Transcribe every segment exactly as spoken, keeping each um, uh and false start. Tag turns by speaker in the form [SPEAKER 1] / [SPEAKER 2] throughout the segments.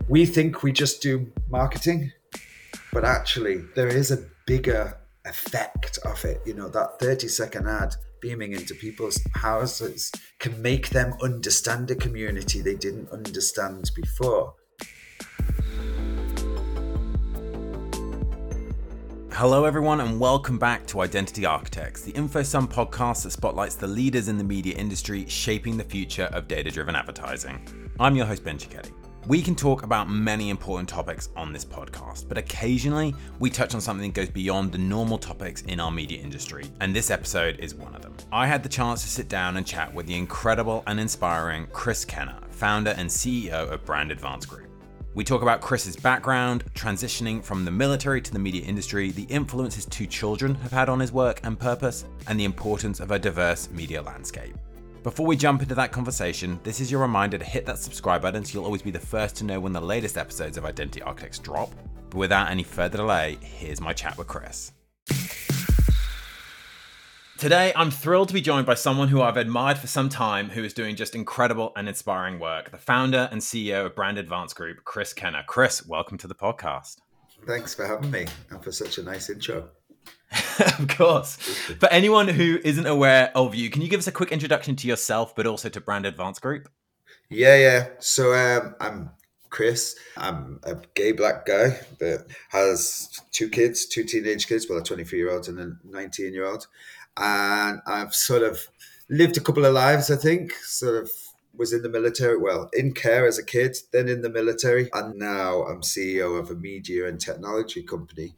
[SPEAKER 1] We think we just do marketing, but actually there is a bigger effect of it. You know, that thirty second ad beaming into people's houses can make them understand a community they didn't understand before.
[SPEAKER 2] Hello everyone and welcome back to Identity Architects, the InfoSum podcast that spotlights the leaders in the media industry shaping the future of data-driven advertising. I'm your host Ben Cicchetti. We can talk about many important topics on this podcast, but occasionally we touch on something that goes beyond the normal topics in our media industry, and this episode is one of them. I had the chance to sit down and chat with the incredible and inspiring Chris Kenner, founder and C E O of Brand Advance Group. We talk about Chris's background, transitioning from the military to the media industry, the influence his two children have had on his work and purpose, and the importance of a diverse media landscape. Before we jump into that conversation, this is your reminder to hit that subscribe button so you'll always be the first to know when the latest episodes of Identity Architects drop. But without any further delay, here's my chat with Chris. Today, I'm thrilled to be joined by someone who I've admired for some time, who is doing just incredible and inspiring work, the founder and C E O of Brand Advance Group, Chris Kenner. Chris, welcome to the podcast.
[SPEAKER 1] Thanks for having me and for such a nice intro.
[SPEAKER 2] Of course. For anyone who isn't aware of you, can you give us a quick introduction to yourself, but also to Brand Advance Group?
[SPEAKER 1] Yeah, yeah. So um, I'm Chris. I'm a gay black guy that has two kids, two teenage kids, well, a twenty-three-year-old and a nineteen-year-old. And I've sort of lived a couple of lives, I think. Sort of was in the military, well, in care as a kid, then in the military. And now I'm C E O of a media and technology company.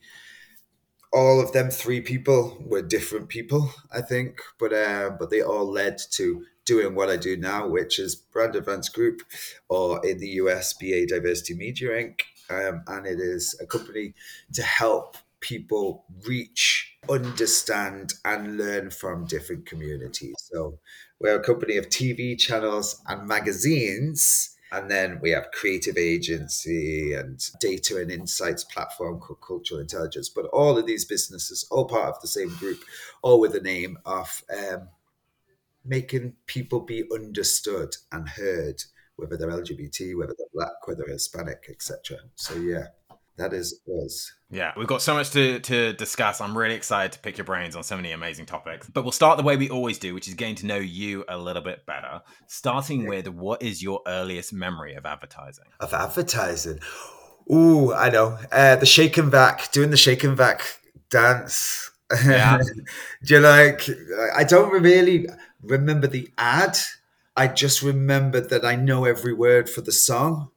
[SPEAKER 1] All of them three people were different people, I think, but uh, but they all led to doing what I do now, which is Brand Advance Group, or in the U S, B A Diversity Media Incorporated. Um, and it is a company to help people reach, understand, and learn from different communities. So we're a company of T V channels and magazines. And then we have creative agency and data and insights platform called Cultural Intelligence. But all of these businesses, all part of the same group, all with the name of um, making people be understood and heard, whether they're L G B T, whether they're Black, whether they're Hispanic, et cetera. So yeah, that is us.
[SPEAKER 2] Yeah, we've got so much to, to discuss. I'm really excited to pick your brains on so many amazing topics. But we'll start the way we always do, which is getting to know you a little bit better. Starting
[SPEAKER 1] Yeah.
[SPEAKER 2] with, what is your earliest memory of advertising?
[SPEAKER 1] Of advertising? Ooh, I know. Uh, the shake and vac, doing the shake and vac dance.
[SPEAKER 2] Yeah.
[SPEAKER 1] Do you like, I don't really remember the ad. I just remember that I know every word for the song.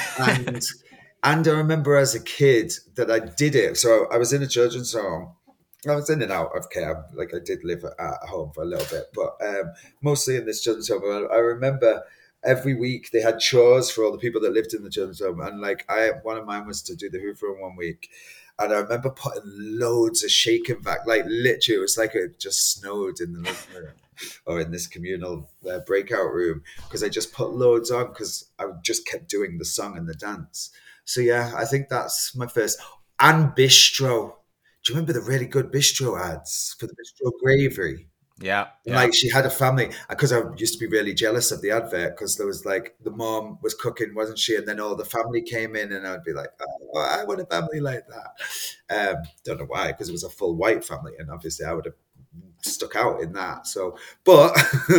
[SPEAKER 1] And and I remember as a kid that I did it. So I was in a children's home. I was in and out of care. Like I did live at home for a little bit, but um, mostly in this children's home. I remember every week they had chores for all the people that lived in the children's home. And like I, one of mine was to do the Hoover in one week. And I remember putting loads of shake and vac, like literally it was like it just snowed in the living room or in this communal uh, breakout room, because I just put loads on because I just kept doing the song and the dance. So yeah, I think that's my first. And Bistro. Do you remember the really good Bistro ads for the Bistro gravy?
[SPEAKER 2] Yeah, yeah.
[SPEAKER 1] Like she had a family, because I used to be really jealous of the advert, because there was like the mom was cooking, wasn't she? And then all the family came in, and I'd be like, oh, I want a family like that. Um, don't know why, because it was a full white family, and obviously I would have stuck out in that. So, but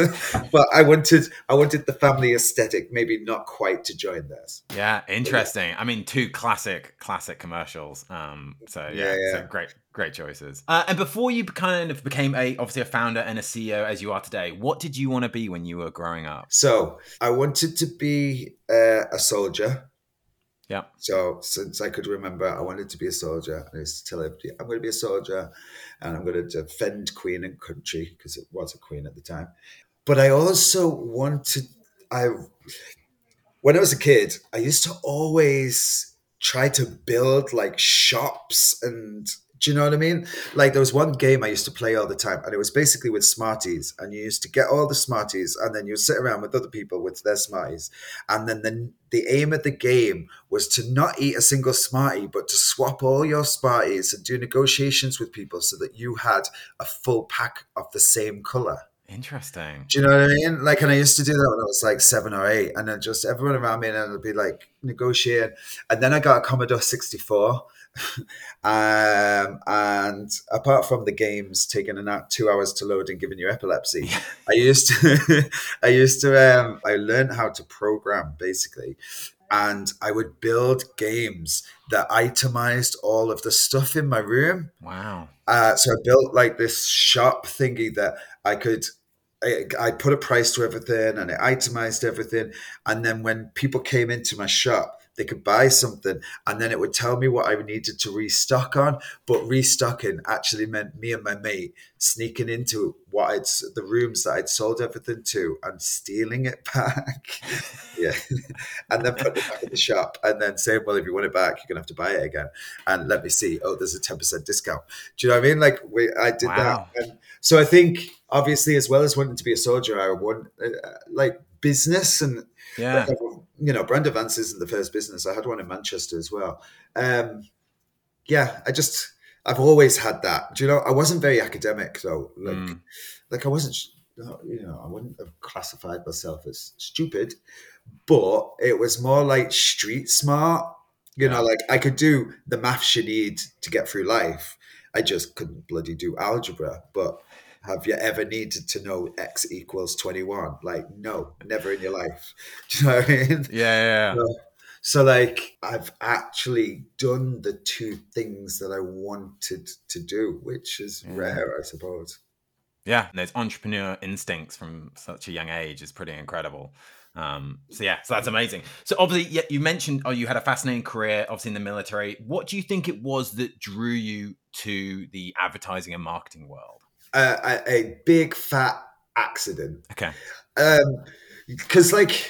[SPEAKER 1] but I wanted I wanted the family aesthetic, maybe not quite to join theirs.
[SPEAKER 2] Yeah, interesting. Yeah. I mean, two classic classic commercials. Um, so yeah, yeah, yeah. So great great choices. Uh, and before you kind of became a obviously a founder and a C E O as you are today, what did you want to be when you were growing up?
[SPEAKER 1] So I wanted to be uh, a soldier.
[SPEAKER 2] Yeah.
[SPEAKER 1] So since I could remember, I wanted to be a soldier. I used to tell everybody, I'm going to be a soldier and I'm going to defend Queen and country, because it was a queen at the time. But I also wanted, I, when I was a kid, I used to always try to build like shops and, do you know what I mean? Like there was one game I used to play all the time, and it was basically with Smarties, and you used to get all the Smarties and then you sit around with other people with their Smarties. And then the, the aim of the game was to not eat a single Smartie, but to swap all your Smarties and do negotiations with people so that you had a full pack of the same color.
[SPEAKER 2] Interesting.
[SPEAKER 1] Do you know what I mean? Like, and I used to do that when I was like seven or eight, and then just everyone around me, and it'd be like negotiating. And then I got a Commodore sixty-four, um, and apart from the games taking an hour, two hours to load and giving you epilepsy,
[SPEAKER 2] Yeah.
[SPEAKER 1] I used to, I used to, um, I learned how to program basically, and I would build games that itemized all of the stuff in my room.
[SPEAKER 2] Wow.
[SPEAKER 1] Uh, so I built like this shop thingy that I could. I, I put a price to everything and it itemized everything. And then when people came into my shop, they could buy something and then it would tell me what I needed to restock on. But restocking actually meant me and my mate sneaking into what I'd the rooms that I'd sold everything to and stealing it back. Yeah. And then putting it back in the shop and then saying, well, if you want it back, you're gonna have to buy it again. And let me see. Oh, there's a ten percent discount. Do you know what I mean? Like we I did that.
[SPEAKER 2] Wow.
[SPEAKER 1] And so I think obviously as well as wanting to be a soldier, I want uh, like business and
[SPEAKER 2] Yeah.
[SPEAKER 1] you know, Brand Advance isn't the first business. I had one in Manchester as well. Um, yeah, I just I've always had that. Do you know? I wasn't very academic though. Like,
[SPEAKER 2] Mm.
[SPEAKER 1] like I wasn't. You know, I wouldn't have classified myself as stupid, but it was more like street smart. You
[SPEAKER 2] Yeah.
[SPEAKER 1] know, like I could do the maths you need to get through life. I just couldn't bloody do algebra. But have you ever needed to know x equals twenty-one? Like, no, never in your life. Do you know what I mean?
[SPEAKER 2] Yeah. Yeah.
[SPEAKER 1] So, so, like, I've actually done the two things that I wanted to do, which is
[SPEAKER 2] Yeah.
[SPEAKER 1] rare, I suppose.
[SPEAKER 2] Yeah. Those entrepreneur instincts from such a young age is pretty incredible. Um, so yeah, so that's amazing. So obviously, yeah, you mentioned, oh, you had a fascinating career, obviously in the military. What do you think it was that drew you to the advertising and marketing world?
[SPEAKER 1] Uh, a, a big fat accident.
[SPEAKER 2] Okay.
[SPEAKER 1] Um, because like,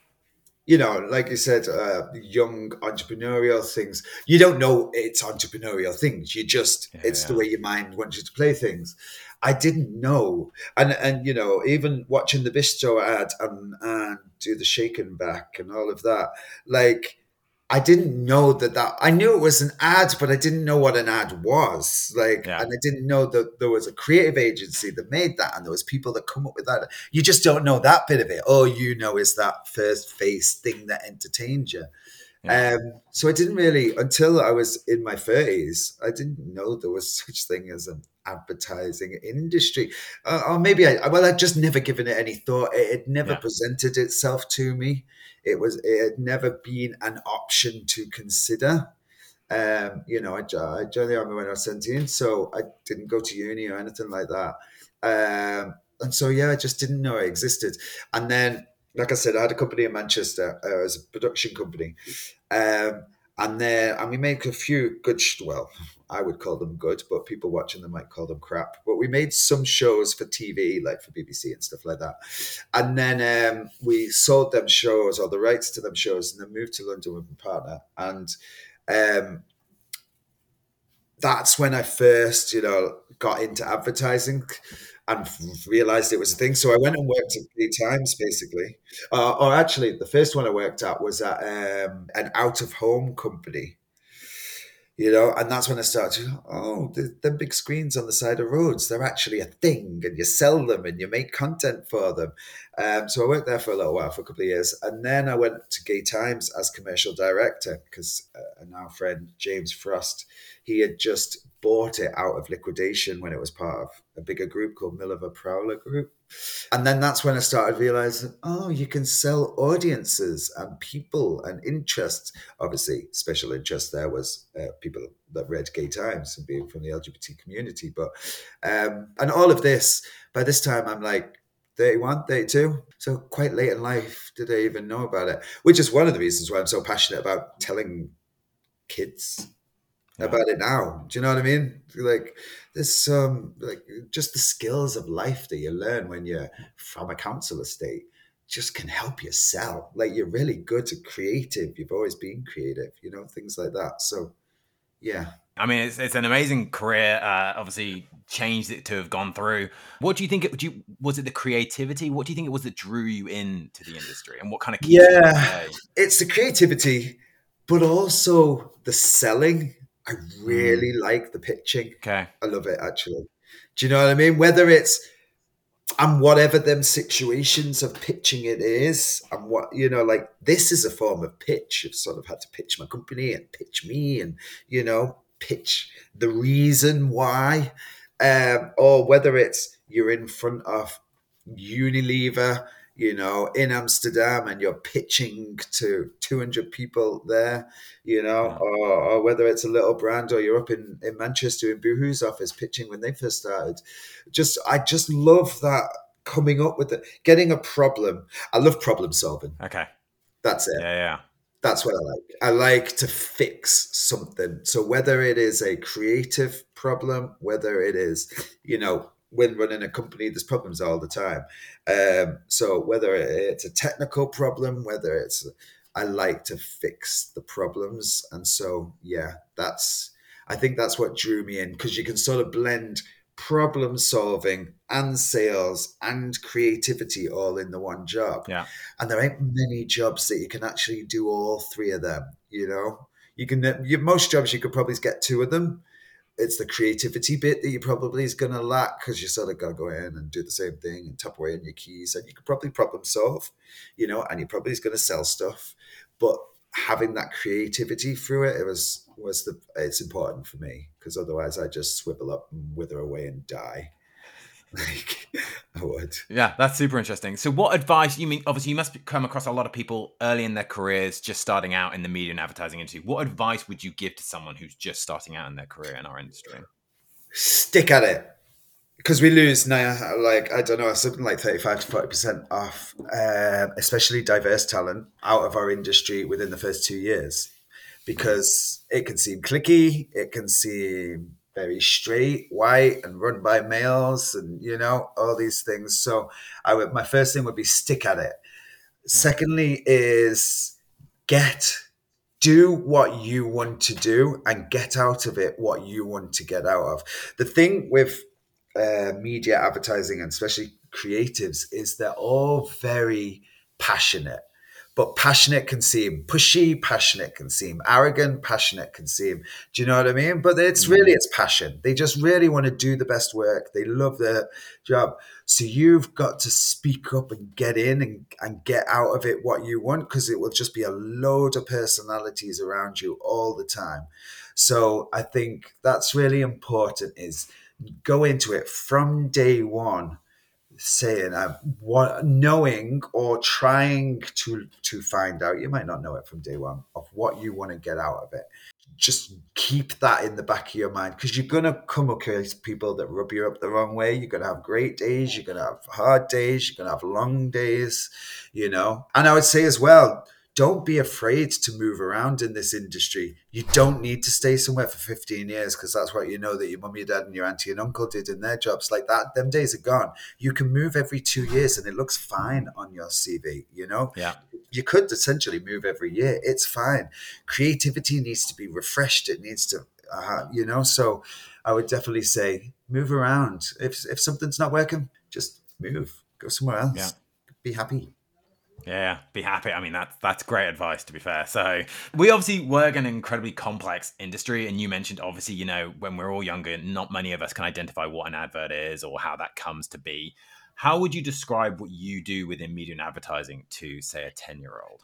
[SPEAKER 1] you know, like you said, uh, young entrepreneurial things. You don't know it's entrepreneurial things. You just
[SPEAKER 2] Yeah,
[SPEAKER 1] it's the
[SPEAKER 2] yeah.
[SPEAKER 1] way your mind wants you to play things. I didn't know, and and you know, even watching the Bistro ad and and do the shaken back and all of that, like I didn't know that that I knew it was an ad, but I didn't know what an ad was. Like,
[SPEAKER 2] Yeah.
[SPEAKER 1] and I didn't know that there was a creative agency that made that, and there was people that come up with that. You just don't know that bit of it. All you know is that first face thing that entertained you.
[SPEAKER 2] Yeah.
[SPEAKER 1] Um, so I didn't really until I was in my thirties. I didn't know there was such thing as an advertising industry, uh, or maybe I well, I'd just never given it any thought. It had never
[SPEAKER 2] Yeah.
[SPEAKER 1] presented itself to me. It was it had never been an option to consider. Um, you know, I, jo- I joined the army when I was seventeen, so I didn't go to uni or anything like that. Um, and so yeah, I just didn't know it existed. And then, like I said, I had a company in Manchester. Uh, it was a production company. Um, and then, and we make a few good, sh- well, I would call them good, but people watching them might call them crap. But we made some shows for T V, like for B B C and stuff like that. And then um, we sold them shows or the rights to them shows and then moved to London with my partner. And um, that's when I first, you know, got into advertising and realized it was a thing. So I went and worked at three times, basically. Uh, or actually, the first one I worked at was at um, an out of home company, you know, and that's when I started to, oh, the, the big screens on the side of roads, they're actually a thing, and you sell them and you make content for them. Um, so I worked there for a little while, for a couple of years. And then I went to Gay Times as commercial director because uh, a now friend, James Frost, he had just bought it out of liquidation when it was part of a bigger group called Milliver Prowler Group. And then that's when I started realizing, oh, you can sell audiences and people and interests. Obviously, special interest there was uh, people that read Gay Times and being from the L G B T community. But, um, and all of this, by this time, I'm like thirty-one, thirty-two. So quite late in life did I even know about it, which is one of the reasons why I'm so passionate about telling kids
[SPEAKER 2] Yeah.
[SPEAKER 1] about it now. Do you know what I mean? Like there's some like just the skills of life that you learn when you're from a council estate just can help you sell. Like you're really good at creative. You've always been creative, you know, things like that. So yeah.
[SPEAKER 2] I mean, it's it's an amazing career. Uh, obviously, changed it to have gone through. What do you think? It do you, was it the creativity? What do you think it was that drew you into the industry, and what kind of keeps you
[SPEAKER 1] Yeah.
[SPEAKER 2] today?
[SPEAKER 1] It's the creativity, but also the selling. I really like the pitching.
[SPEAKER 2] Okay.
[SPEAKER 1] I love it actually. Do you know what I mean? Whether it's and whatever them situations of pitching it is, and what, you know, like this is a form of pitch. I've sort of had to pitch my company and pitch me, and you know, pitch the reason why, um, or whether it's you're in front of Unilever, you know, in Amsterdam, and you're pitching to two hundred people there, you know,
[SPEAKER 2] Yeah.
[SPEAKER 1] or, or whether it's a little brand, or you're up in, in Manchester in Boohoo's office pitching when they first started. Just, I just love that, coming up with it, getting a problem. I love problem solving.
[SPEAKER 2] Okay.
[SPEAKER 1] That's it.
[SPEAKER 2] Yeah, yeah.
[SPEAKER 1] That's what I like. I like to fix something. So whether it is a creative problem, whether it is, you know, when running a company, there's problems all the time. Um, so whether it's a technical problem, whether it's, I like to fix the problems. And so, yeah, that's, I think that's what drew me in, because you can sort of blend problem solving and sales and creativity all in the one job.
[SPEAKER 2] Yeah.
[SPEAKER 1] And there ain't many jobs that you can actually do all three of them. You know, you can, you, most jobs you could probably get two of them. It's the creativity bit that you probably is going to lack, because you sort of got to go in and do the same thing and tap away on your keys, and you could probably problem solve, you know, and you probably is going to sell stuff. But having that creativity through it, it was was the it's important for me, because otherwise I just swivel up and wither away and die. Like I would.
[SPEAKER 2] Yeah, that's super interesting. So what advice, you mean, obviously you must come across a lot of people early in their careers just starting out in the media and advertising industry. What advice would you give to someone who's just starting out in their career in our industry?
[SPEAKER 1] Stick at it. Because we lose now, like, I don't know, something like thirty-five to forty percent off, um, especially diverse talent, out of our industry within the first two years. Because it can seem cliquey, it can seem very straight, white, and run by males, and, you know, all these things. So I would, my first thing would be stick at it. Secondly is get, do what you want to do and get out of it what you want to get out of. The thing with uh, media advertising, and especially creatives, is they're all very passionate. But passionate can seem pushy, passionate can seem arrogant, passionate can seem, do you know what I mean? But it's really, it's passion. They just really want to do the best work. They love their job. So you've got to speak up and get in and, and get out of it what you want, because it will just be a load of personalities around you all the time. So I think that's really important, is go into it from day one saying, uh, what, knowing or trying to to find out, you might not know it from day one, of what you want to get out of it. Just keep that in the back of your mind, because you're going to come across people that rub you up the wrong way. You're going to have great days, you're going to have hard days, you're going to have long days, you know. And I would say as well, don't be afraid to move around in this industry. You don't need to stay somewhere for fifteen years, because that's what you know that your mum, your dad, and your auntie and uncle did in their jobs. Like that, them days are gone. You can move every two years and it looks fine on your C V, you know?
[SPEAKER 2] Yeah.
[SPEAKER 1] You could essentially move every year. It's fine. Creativity needs to be refreshed. It needs to, uh, you know? So I would definitely say move around. If, if something's not working, just move. Go somewhere else.
[SPEAKER 2] Yeah.
[SPEAKER 1] Be happy.
[SPEAKER 2] Yeah, be happy. I mean, that's that's great advice, to be fair. So we obviously work in an incredibly complex industry. And you mentioned, obviously, you know, when we're all younger, not many of us can identify what an advert is or how that comes to be. How would you describe what you do within media and advertising to, say, a ten-year-old?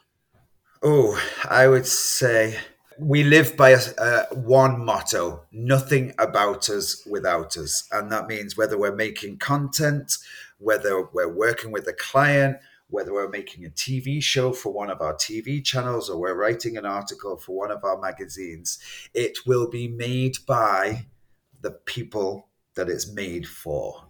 [SPEAKER 1] Oh, I would say we live by a, uh, one motto: nothing about us without us. And that means whether we're making content, whether we're working with a client, whether we're making a T V show for one of our T V channels, or we're writing an article for one of our magazines, it will be made by the people that it's made for.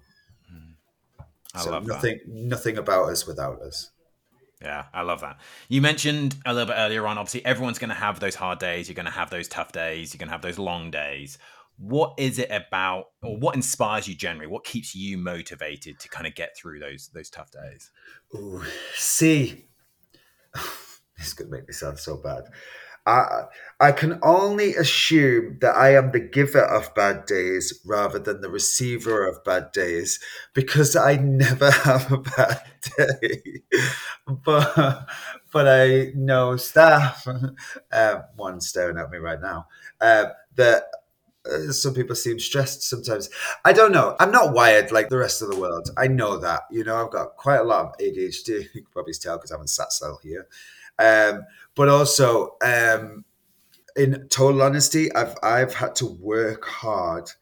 [SPEAKER 2] I
[SPEAKER 1] So
[SPEAKER 2] love that.
[SPEAKER 1] nothing, nothing about us without us.
[SPEAKER 2] Yeah, I love that. You mentioned a little bit earlier on, obviously, everyone's going to have those hard days. You're going to have those tough days. You're going to have those long days. What is it about, or what inspires you generally? What keeps you motivated to kind of get through those those tough days?
[SPEAKER 1] Ooh, see, this is going to make me sound so bad. I I can only assume that I am the giver of bad days rather than the receiver of bad days, because I never have a bad day. But but I know staff, um, one staring at me right now, uh, that Uh, some people seem stressed sometimes. I don't know. I'm not wired like the rest of the world. I know that. You know, I've got quite a lot of A D H D. You can probably tell because I haven't sat still here. Um, but also, um, in total honesty, I've I've had to work hard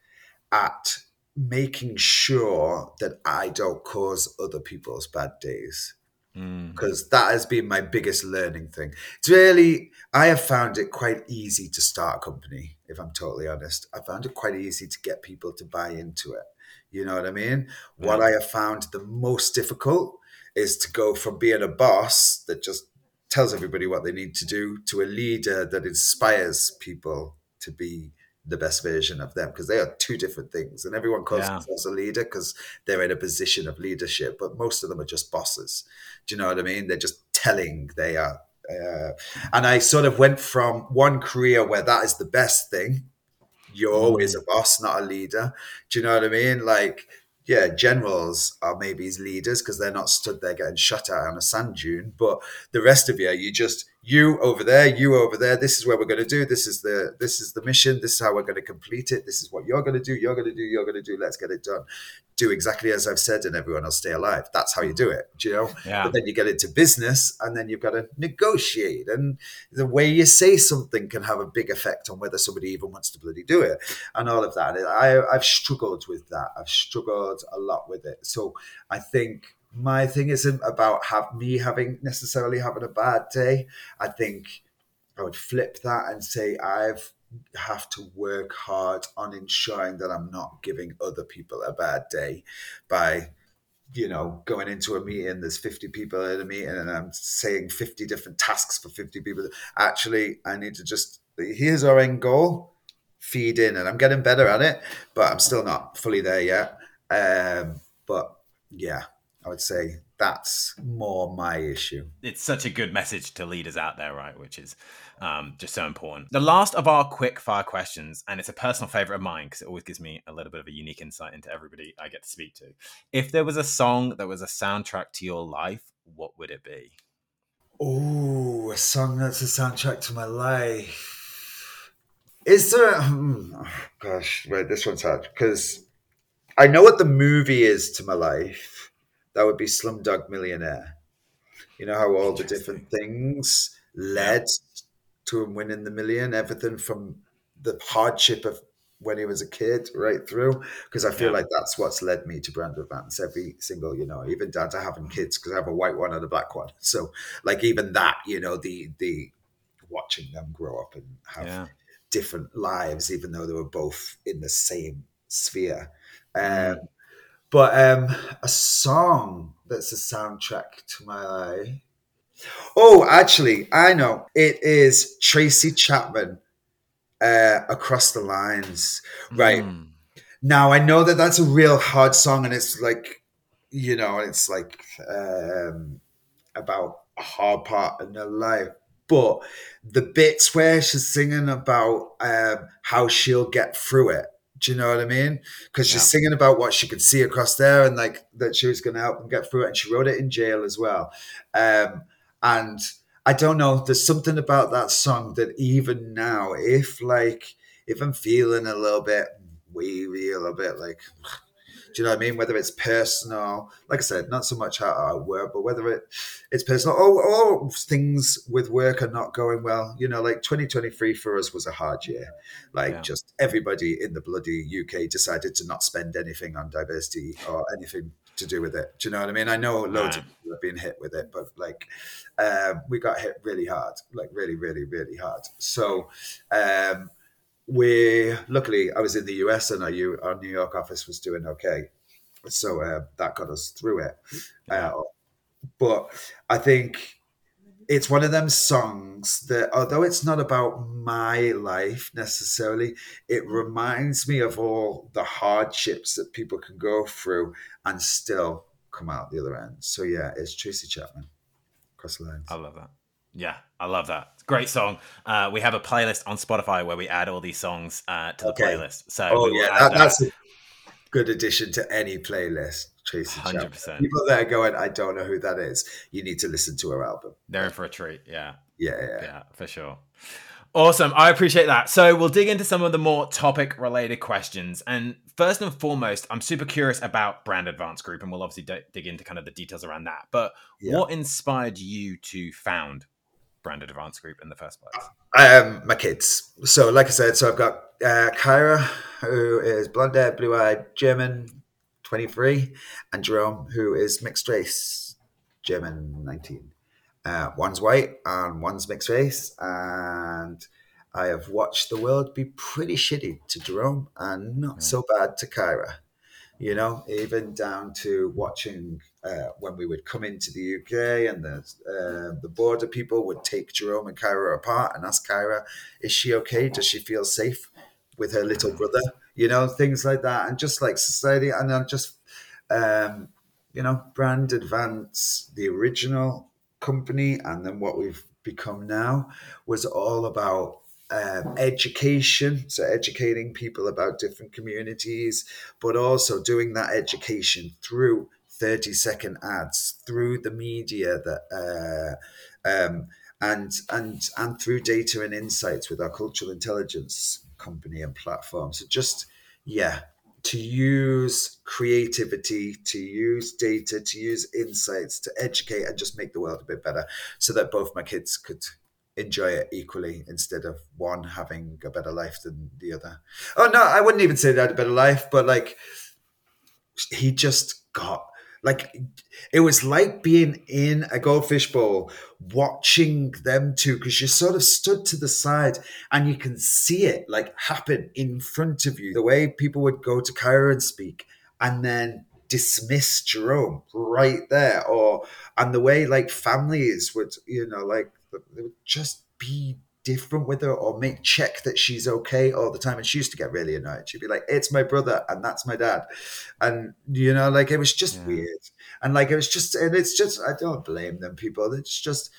[SPEAKER 1] at making sure that I don't cause other people's bad days,
[SPEAKER 2] Mm.
[SPEAKER 1] because that has been my biggest learning thing. It's really, I have found it quite easy to start a company, if I'm totally honest. I found it quite easy to get people to buy into it. You know what I mean? What
[SPEAKER 2] Yeah.
[SPEAKER 1] I have found the most difficult is to go from being a boss that just tells everybody what they need to do to a leader that inspires people to be the best version of them, because they are two different things. And everyone calls
[SPEAKER 2] Yeah.
[SPEAKER 1] themselves a leader because they're in a position of leadership, but most of them are just bosses. Do you know what I mean? They're just telling they are. Uh, and I sort of went from one career where that is the best thing. You're always a
[SPEAKER 2] Mm.
[SPEAKER 1] boss, not a leader. Do you know what I mean? Like, yeah, generals are maybe leaders because they're not stood there getting shot at on a sand dune. But the rest of you, you just you over there, you over there. This is where we're going to do. This is the this is the mission. This is how we're going to complete it. This is what you're going to do. You're going to do. You're going to do. Let's get it done. Do exactly as I've said, and everyone will stay alive. That's how you do it. Do you know?
[SPEAKER 2] Yeah.
[SPEAKER 1] But then you get into business, and then you've got to negotiate, and the way you say something can have a big effect on whether somebody even wants to bloody do it, and all of that. I, I've struggled with that. I've struggled a lot with it. So I think my thing isn't about have me having necessarily having a bad day. I think I would flip that and say I've have to work hard on ensuring that I'm not giving other people a bad day by, you know, going into a meeting, there's fifty people in a meeting and I'm saying fifty different tasks for fifty people. Actually, I need to just, here's our end goal, feed in, and I'm getting better at it, but I'm still not fully there yet. Um, but yeah, I would say that's more my issue.
[SPEAKER 2] It's such a good message to leaders out there, right? Which is um, just so important. The last of our quick fire questions, and it's a personal favorite of mine because it always gives me a little bit of a unique insight into everybody I get to speak to. If there was a song that was a soundtrack to your life, what would it be?
[SPEAKER 1] Oh, a song that's a soundtrack to my life. Is there? A, hmm, oh, gosh, wait, this one's hard because I know what the movie is to my life. That would be Slumdog Millionaire. You know how all the
[SPEAKER 2] Interesting.
[SPEAKER 1] different things
[SPEAKER 2] Yeah.
[SPEAKER 1] led to him winning the million, everything from the hardship of when he was a kid right through. Because I feel
[SPEAKER 2] Yeah.
[SPEAKER 1] like that's what's led me to Brand Advance every single, you know, even down to having kids because I have a white one and a black one. So like even that, you know, the the watching them grow up and have
[SPEAKER 2] Yeah.
[SPEAKER 1] different lives, even though they were both in the same sphere. Um,
[SPEAKER 2] Mm.
[SPEAKER 1] but um, a song that's a soundtrack to my life. Oh, actually, I know. It is Tracy Chapman, uh, Across the Lines. Right.
[SPEAKER 2] Mm.
[SPEAKER 1] Now, I know that that's a real hard song, and it's like, you know, it's like um, about a hard part in her life. But the bits where she's singing about um, how she'll get through it, do you know what I mean? Because she's
[SPEAKER 2] Yeah.
[SPEAKER 1] singing about what she could see across there and like that she was going to help them get through it. And she wrote it in jail as well. Um, and I don't know, there's something about that song that even now, if like, if I'm feeling a little bit wavy, a little bit like, do you know what I mean? Whether it's personal, like I said, not so much how I work, but whether it it's personal or, or things with work are not going well. You know, like twenty twenty-three for us was a hard year. Like
[SPEAKER 2] Yeah.
[SPEAKER 1] just everybody in the bloody U K decided to not spend anything on diversity or anything to do with it. Do you know what I mean? I know loads
[SPEAKER 2] Right.
[SPEAKER 1] of people have been hit with it, but like um, we got hit really hard, like really, really, really hard. So um, we luckily I was in the U S and our, U, our New York office was doing okay, so uh, that got us through it.
[SPEAKER 2] Yeah.
[SPEAKER 1] Uh, but I think it's one of them songs that, although it's not about my life necessarily, it reminds me of all the hardships that people can go through and still come out the other end. So yeah, it's Tracy Chapman, Across the
[SPEAKER 2] I
[SPEAKER 1] Lines.
[SPEAKER 2] love that. Yeah, I love that. Great song. Uh, we have a playlist on Spotify where we add all these songs uh, to the
[SPEAKER 1] Okay.
[SPEAKER 2] playlist. So
[SPEAKER 1] Oh
[SPEAKER 2] we will
[SPEAKER 1] yeah,
[SPEAKER 2] add
[SPEAKER 1] that,
[SPEAKER 2] that.
[SPEAKER 1] that's a good addition to any playlist. Tracy Chapman.
[SPEAKER 2] one hundred percent.
[SPEAKER 1] People that are going, I don't know who that is. You need to listen to her album.
[SPEAKER 2] They're in
[SPEAKER 1] Like,
[SPEAKER 2] for a treat. Yeah.
[SPEAKER 1] yeah, yeah.
[SPEAKER 2] Yeah, for sure. Awesome. I appreciate that. So we'll dig into some of the more topic related questions. And first and foremost, I'm super curious about Brand Advance Group, and we'll obviously d- dig into kind of the details around that. But
[SPEAKER 1] Yeah.
[SPEAKER 2] what inspired you to found Brand Advance Group in the first place?
[SPEAKER 1] Um, my kids. So, like I said, so I've got uh, Kyra, who is blonde haired, blue eyed, German, twenty-three, and Jerome, who is mixed race, German, nineteen. Uh, one's white and one's mixed race, and I have watched the world be pretty shitty to Jerome and not
[SPEAKER 2] Mm.
[SPEAKER 1] so bad to Kyra. You know, even down to watching uh, when we would come into the U K and the uh, the border people would take Jerome and Kyra apart and ask Kyra, "Is she okay? Does she feel safe with her little brother?" You know, things like that, and just like society, and then just um, you know, Brand Advance, the original company, and then what we've become now was all about um, education. So educating people about different communities, but also doing that education through thirty second ads, through the media that uh, um, and and and through data and insights with our cultural intelligence company and platform. So just yeah, to use creativity, to use data, to use insights to educate and just make the world a bit better, so that both my kids could enjoy it equally instead of one having a better life than the other. Oh no, I wouldn't even say they had a better life, but like he just got like it was like being in a goldfish bowl watching them two, because you sort of stood to the side and you can see it like happen in front of you, the way people would go to Kyra and speak and then dismiss Jerome right there, or and the way like families would, you know, like they would just be different with her or make check that she's okay all the time. And she used to get really annoyed. She'd be like, "It's my brother and that's my dad." And you know, like it was just
[SPEAKER 2] Yeah.
[SPEAKER 1] weird. And like it was just and it's just I don't blame them people. It's just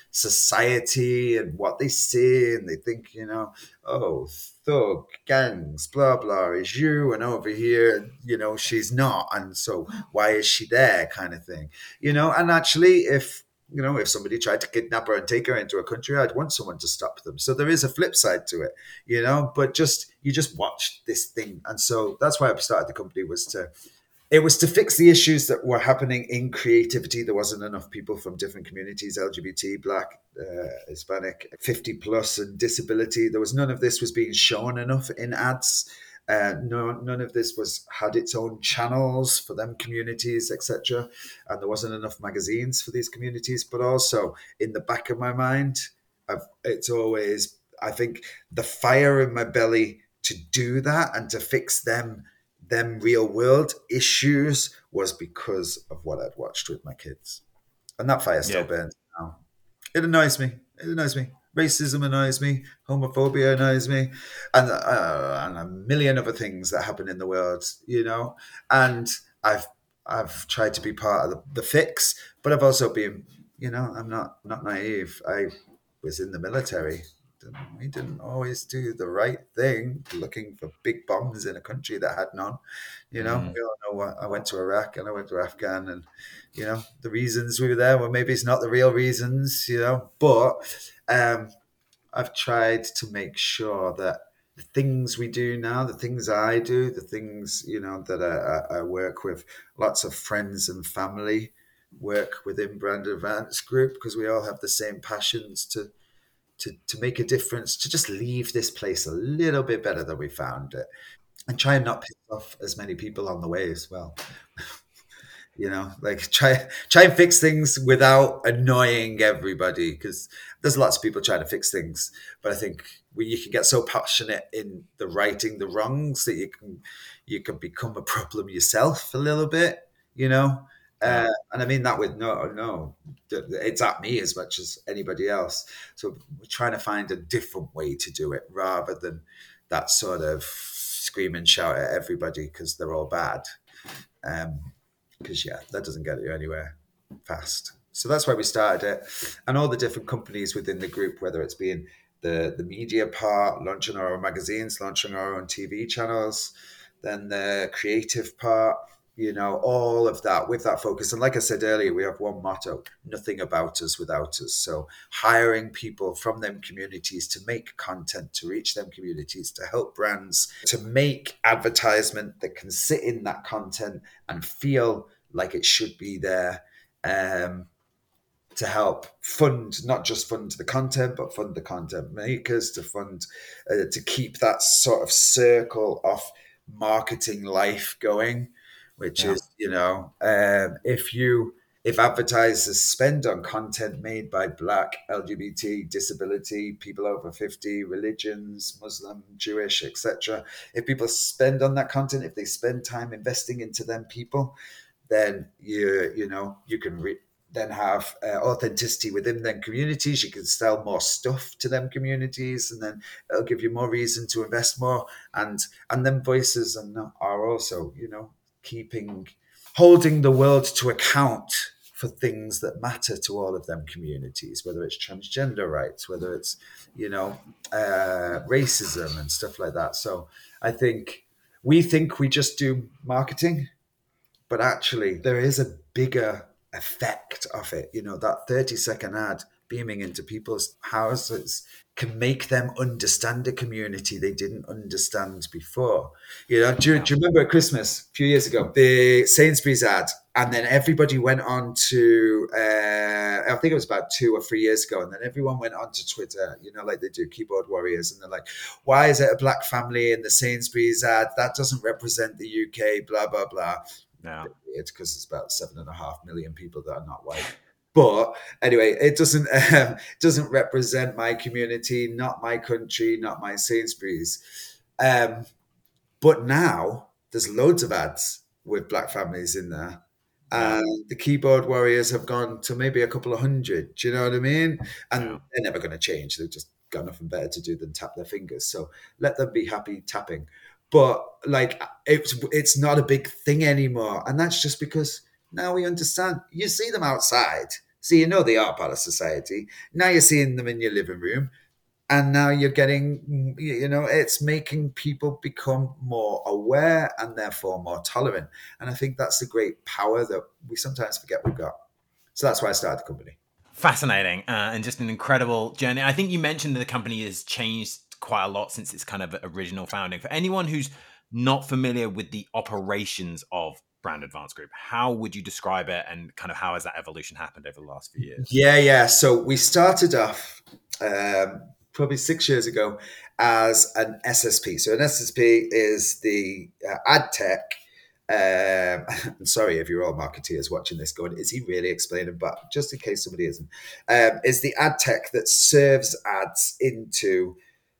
[SPEAKER 1] society and what they see, and they think, you know, oh, thug, gangs, blah blah is you, and over here, you know, she's not. And so why is she there kind of thing. You know, and actually if you know, if somebody tried to kidnap her and take her into a country, I'd want someone to stop them. So there is a flip side to it, you know, but just you just watch this thing. And so that's why I started the company, was to it was to fix the issues that were happening in creativity. There wasn't enough people from different communities, L G B T, Black, uh, Hispanic, fifty plus, and disability. There was none of this was being shown enough in ads. Uh, no, none of this was had its own channels for them communities, et cetera. And there wasn't enough magazines for these communities. But also in the back of my mind, I've, it's always, I think, the fire in my belly to do that and to fix them them real world issues was because of what I'd watched with my kids. And that fire still
[SPEAKER 2] Yeah.
[SPEAKER 1] burns now. It annoys me. It annoys me. Racism annoys me. Homophobia annoys me. And, uh, and a million other things that happen in the world, you know? And I've I've tried to be part of the, the fix, but I've also been, you know, I'm not not naive. I was in the military. We didn't always do the right thing, looking for big bombs in a country that had none. You know,
[SPEAKER 2] Mm.
[SPEAKER 1] we all know what I went to Iraq and I went to Afghan, and you know the reasons we were there. Well, maybe it's not the real reasons, you know, but um, I've tried to make sure that the things we do now, the things I do, the things you know that I, I work with, lots of friends and family work within Brand Advance Group, because we all have the same passions to to to make a difference, to just leave this place a little bit better than we found it, and try and not piss off as many people on the way as well. You know, like try try and fix things without annoying everybody, because there's lots of people trying to fix things, but I think we, you can get so passionate in the righting the wrongs that you can you can become a problem yourself a little bit, you know.
[SPEAKER 2] Yeah.
[SPEAKER 1] Uh, and I mean that with no no, it's at me as much as anybody else. So we're trying to find a different way to do it rather than that sort of scream and shout at everybody because they're all bad. Um, because yeah, that doesn't get you anywhere fast. So that's why we started it, and all the different companies within the group, whether it's being the the media part, launching our own magazines, launching our own T V channels, then the creative part. you know, all of that with that focus. And like I said earlier, we have one motto: nothing about us without us. So hiring people from them communities to make content, to reach them communities, to help brands, to make advertisement that can sit in that content and feel like it should be there. Um, to help fund, not just fund the content, but fund the content makers, to fund, uh, to keep that sort of circle of marketing life going, which
[SPEAKER 2] Yeah.
[SPEAKER 1] is, you know, um, if you, if advertisers spend on content made by Black, L G B T, disability, people over fifty, religions, Muslim, Jewish, et cetera, if people spend on that content, if they spend time investing into them people, then you you know you can re- then have uh, authenticity within them communities. You can sell more stuff to them communities, and then it'll give you more reason to invest more. And and then voices and are also, you know, keeping holding the world to account for things that matter to all of them communities, whether it's transgender rights, whether it's, you know, uh, racism and stuff like that. So I think we think we just do marketing, but actually there is a bigger effect of it. You know, that thirty second ad beaming into people's houses can make them understand a community they didn't understand before. You know, do, you-
[SPEAKER 2] Yeah.
[SPEAKER 1] do you remember at Christmas a few years ago, the Sainsbury's ad, and then everybody went on to, uh, I think it was about two or three years ago, and then everyone went on to Twitter, you know, like they do keyboard warriors, and they're like, why is it a black family in the Sainsbury's ad? That doesn't represent the U K, blah, blah, blah.
[SPEAKER 2] Yeah.
[SPEAKER 1] It's because it's about seven and a half million people that are not white. But anyway, it doesn't um, doesn't represent my community, not my country, not my Sainsbury's. Um, but now there's loads of ads with black families in there.
[SPEAKER 2] Yeah.
[SPEAKER 1] And the keyboard warriors have gone to maybe a couple of hundred. Do you know what I mean? And
[SPEAKER 2] Yeah.
[SPEAKER 1] they're never going to change. They've just got nothing better to do than tap their fingers. So let them be happy tapping. But like it's it's not a big thing anymore. And that's just because now we understand. You see them outside. So you know they are part of society. Now you're seeing them in your living room, and now you're getting, you know, it's making people become more aware and therefore more tolerant. And I think that's the great power that we sometimes forget we've got. So that's why I started the company.
[SPEAKER 2] Fascinating, uh, and just an incredible journey. I think you mentioned that the company has changed quite a lot since its kind of original founding. For anyone who's not familiar with the operations of Brand Advance Group, how would you describe it, and kind of how has that evolution happened over the last few years?
[SPEAKER 1] Yeah, yeah. So we started off um, probably six years ago as an S S P. So an S S P is the uh, ad tech. Um, I'm sorry if you're all marketeers watching this going, is he really explaining? But just in case somebody isn't, um, is the ad tech that serves ads into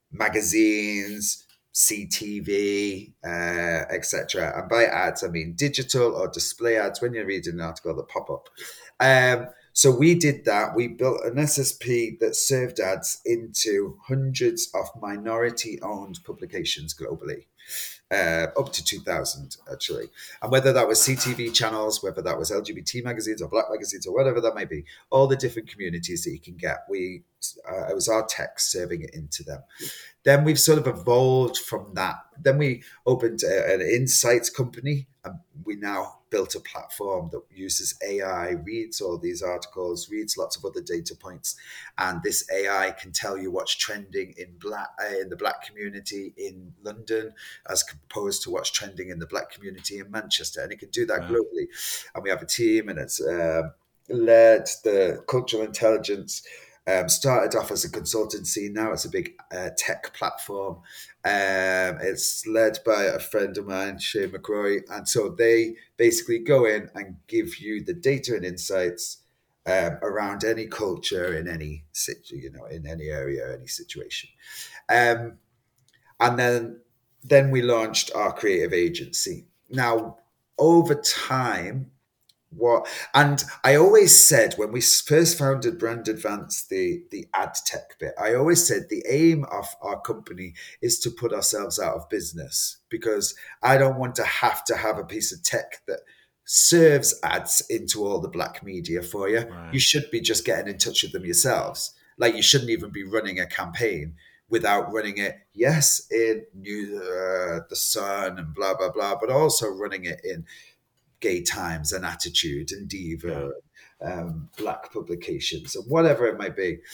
[SPEAKER 1] magazines, C T V, uh, et cetera. And by ads, I mean digital or display ads when you're reading an article that pop up. Um, so we did that. We built an S S P that served ads into hundreds of minority-owned publications globally. Uh, up to two thousand, actually. And whether that was C T V channels, whether that was L G B T magazines or Black magazines or whatever that may be, all the different communities that you can get, we uh, it was our tech serving it into them. Then we've sort of evolved from that. Then we opened a, an insights company, and we now built a platform that uses A I, reads all these articles, reads lots of other data points, and this A I can tell you what's trending in black uh, in the Black community in London, as opposed to what's trending in the Black community in Manchester, and it can do that
[SPEAKER 2] Wow.
[SPEAKER 1] globally. And we have a team, and it's uh, led the cultural intelligence. Um, started off as a consultancy. Now it's a big uh, tech platform. Um, it's led by a friend of mine, Shane McCrory. And so they basically go in and give you the data and insights um, around any culture in any, you know, in any area, any situation. Um, and then, then we launched our creative agency. Now, over time, what and I always said when we first founded Brand Advance, the the ad tech bit, I always said the aim of our company is to put ourselves out of business, because I don't want to have to have a piece of tech that serves ads into all the Black media for you.
[SPEAKER 2] Right.
[SPEAKER 1] You should be just getting in touch with them yourselves. Like, you shouldn't even be running a campaign without running it, yes, in New uh, the Sun and blah blah blah, but also running it in Gay Times and Attitude and
[SPEAKER 2] Yeah.
[SPEAKER 1] Diva, um, Black publications, or whatever it might be.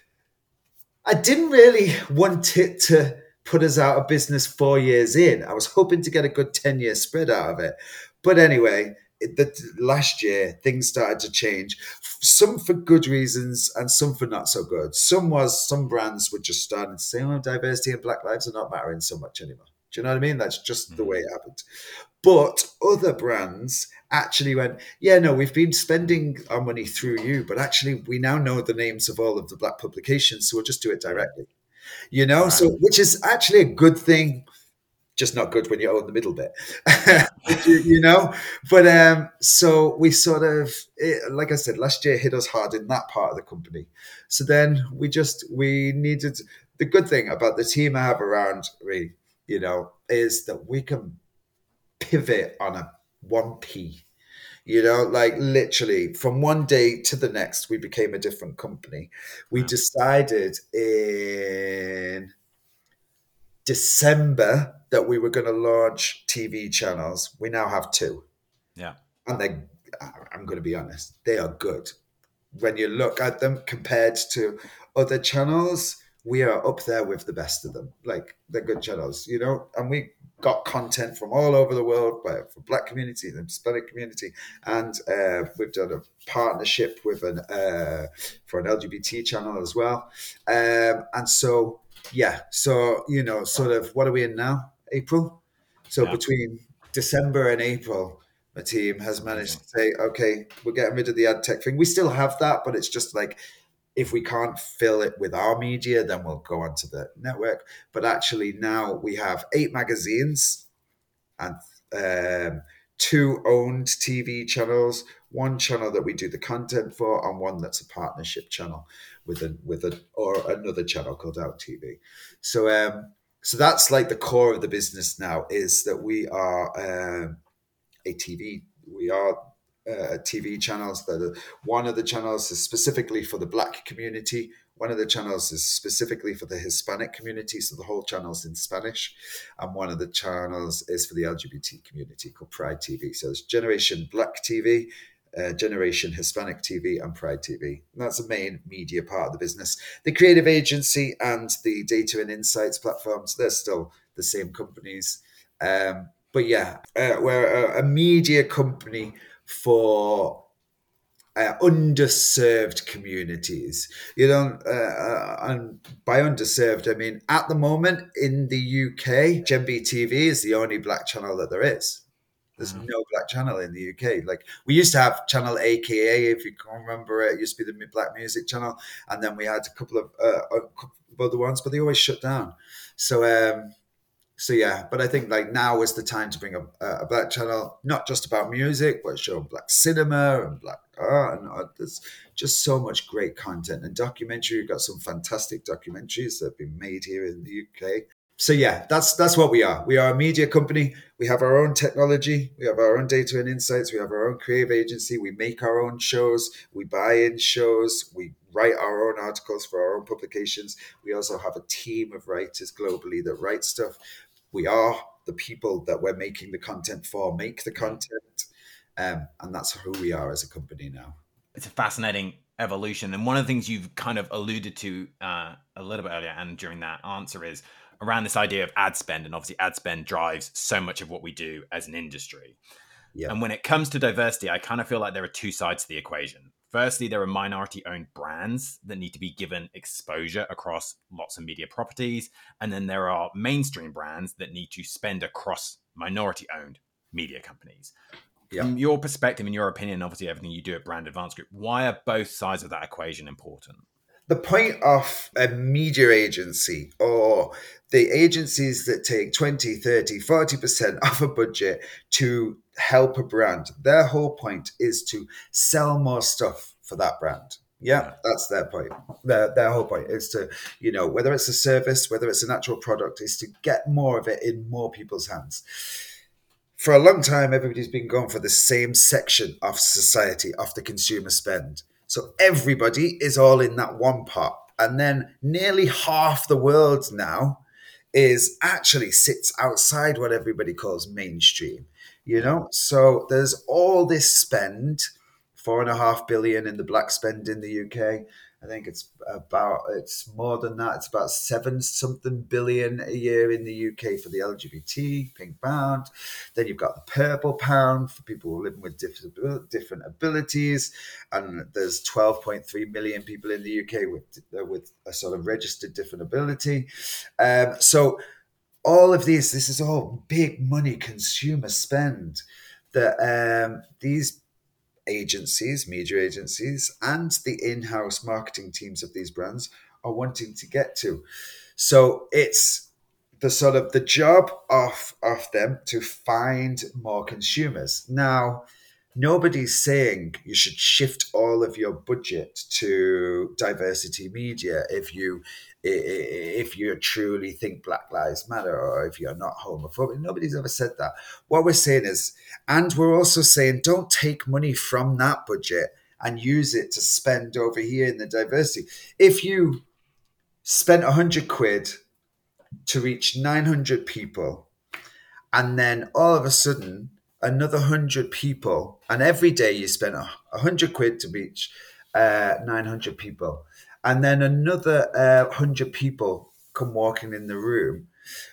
[SPEAKER 1] I didn't really want it to put us out of business four years in. I was hoping to get a good ten-year spread out of it. But anyway, it, the, last year, things started to change. Some for good reasons and some for not so good. Some was some brands were just starting to say, oh, diversity and Black lives are not mattering so much anymore. Do you know what I mean? That's just the way it happened. But other brands actually went, yeah, no, we've been spending our money through you, but actually we now know the names of all of the Black publications, so we'll just do it directly. You know,
[SPEAKER 2] Right.
[SPEAKER 1] so which is actually a good thing, just not good when you own the middle bit. you, you know, but um, so we sort of, it, like I said, last year hit us hard in that part of the company. So then we just we needed the good thing about the team I have around me, you know, is that we can pivot on a one P. You know, like literally from one day to the next, we became a different company. We
[SPEAKER 2] Yeah.
[SPEAKER 1] decided in December that we were going to launch T V channels. We now have two.
[SPEAKER 2] Yeah.
[SPEAKER 1] And they, I'm going to be honest, they are good. When you look at them compared to other channels, we are up there with the best of them. Like they're good channels, you know, and we got content from all over the world, by for Black community, the Hispanic community, and uh, we've done a partnership with an uh, for an L G B T channel as well. Um, and so, yeah, so you know, sort of, what are we in now? April. So
[SPEAKER 2] Yeah.
[SPEAKER 1] between December and April, my team has managed to say, okay, we're getting rid of the ad tech thing. We still have that, but it's just like, if we can't fill it with our media, then we'll go onto the network. But actually now we have eight magazines and um, two owned T V channels, one channel that we do the content for, and one that's a partnership channel with a with a or another channel called Out T V. So um, so that's like the core of the business now, is that we are um, a T V. We are uh, T V channels. That are, one of the channels is specifically for the Black community. One of the channels is specifically for the Hispanic community, so the whole channel's in Spanish. And one of the channels is for the L G B T community, called Pride T V. So it's Generation Black T V, uh, Generation Hispanic T V, and Pride T V. And that's the main media part of the business. The creative agency and the data and insights platforms, they're still the same companies. Um, but yeah, uh, we're a, a media company for uh, underserved communities. You know, uh, and by underserved, I mean at the moment in the U K, Gen B T V is the only Black channel that there is. There's
[SPEAKER 2] Mhm.
[SPEAKER 1] no Black channel in the U K. Like we used to have channel A K A, if you can remember it, it used to be the Black Music channel, and then we had a couple of uh, a couple of other ones, but they always shut down. So. Um, So yeah, but I think like now is the time to bring a, a Black channel, not just about music, but show Black cinema and Black art, and uh, there's just so much great content and documentary. We've got some fantastic documentaries that have been made here in the U K. So yeah, that's that's what we are. We are a media company. We have our own technology. We have our own data and insights. We have our own creative agency. We make our own shows. We buy in shows. We write our own articles for our own publications. We also have a team of writers globally that write stuff. We are the people that we're making the content for, make the content. Um, and that's who we are as a company now.
[SPEAKER 2] It's a fascinating evolution. And one of the things you've kind of alluded to uh, a little bit earlier and during that answer is around this idea of ad spend. And obviously ad spend drives so much of what we do as an industry.
[SPEAKER 1] Yeah.
[SPEAKER 2] And when it comes to diversity, I kind of feel like there are two sides to the equation. Firstly, there are minority-owned brands that need to be given exposure across lots of media properties. And then there are mainstream brands that need to spend across minority-owned media companies.
[SPEAKER 1] Yeah.
[SPEAKER 2] From your perspective, in your opinion, obviously everything you do at Brand Advance Group, why are both sides of that equation important?
[SPEAKER 1] The point of a media agency, or the agencies that take twenty, thirty, forty percent off a budget to help a brand, their whole point is to sell more stuff for that brand. Yeah, yeah. That's their point. Their, their whole point is to, you know, whether it's a service, whether it's an actual product, is to get more of it in more people's hands. For a long time, everybody's been going for the same section of society, of the consumer spend. So everybody is all in that one pot. And then nearly half the world now is actually sits outside what everybody calls mainstream. you
[SPEAKER 2] Yeah.
[SPEAKER 1] know? So there's all this spend, four and a half billion in the black spend in the U K. I think it's about, it's more than that. It's about seven something billion a year in the U K for the L G B T, pink pound. Then you've got the purple pound for people living with different, different abilities. And there's twelve point three million people in the U K with, with a sort of registered different ability. Um, so all of these, this is all big money consumer spend that um, these agencies, media agencies, and the in-house marketing teams of these brands are wanting to get to. So it's the sort of the job of of them to find more consumers. Now, nobody's saying you should shift all of your budget to diversity media if you if you truly think Black Lives Matter or if you're not homophobic. Nobody's ever said that. What we're saying is, and we're also saying, don't take money from that budget and use it to spend over here in the diversity. If you spent a hundred quid to reach nine hundred people, and then all of a sudden another hundred people, and every day you spend a hundred quid to reach uh, nine hundred people, and then another uh, hundred people come walking in the room.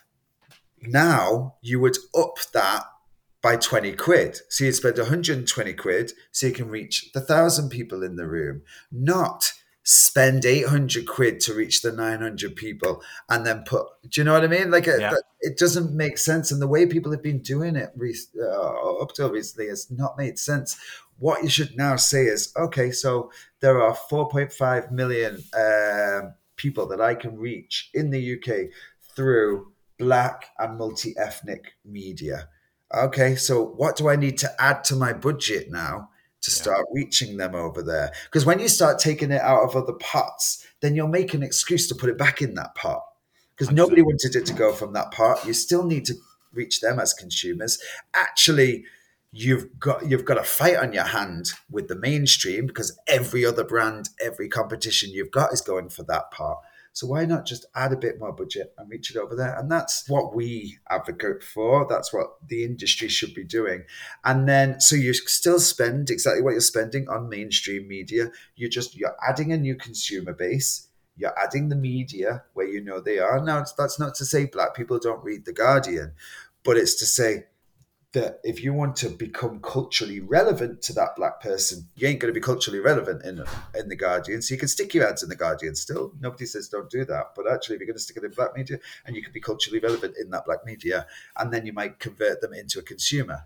[SPEAKER 1] Now you would up that by twenty quid. So you'd spend one hundred twenty quid so you can reach the thousand people in the room, not spend eight hundred quid to reach the nine hundred people and then put, do you know what I mean? Like it,
[SPEAKER 2] Yeah.
[SPEAKER 1] it doesn't make sense. And the way people have been doing it uh, up till recently has not made sense. What you should now say is, okay, so there are four point five million um, people that I can reach in the U K through Black and multi-ethnic media. Okay, so what do I need to add to my budget now to
[SPEAKER 2] Yeah.
[SPEAKER 1] start reaching them over there? Because when you start taking it out of other pots, then you'll make an excuse to put it back in that pot. Because nobody wanted it to go from that pot. You still need to reach them as consumers. Actually, you've got you've got a fight on your hand with the mainstream because every other brand, every competition you've got is going for that pot. So why not just add a bit more budget and reach it over there? And that's what we advocate for. That's what the industry should be doing. And then, so you still spend exactly what you're spending on mainstream media. You're just, you're adding a new consumer base. You're adding the media where you know they are. Now, that's not to say Black people don't read The Guardian, but it's to say, that if you want to become culturally relevant to that Black person, you ain't going to be culturally relevant in in the Guardian. So you can stick your ads in the Guardian still. Nobody says don't do that. But actually, if you're going to stick it in Black media, and you can be culturally relevant in that Black media, and then you might convert them into a consumer.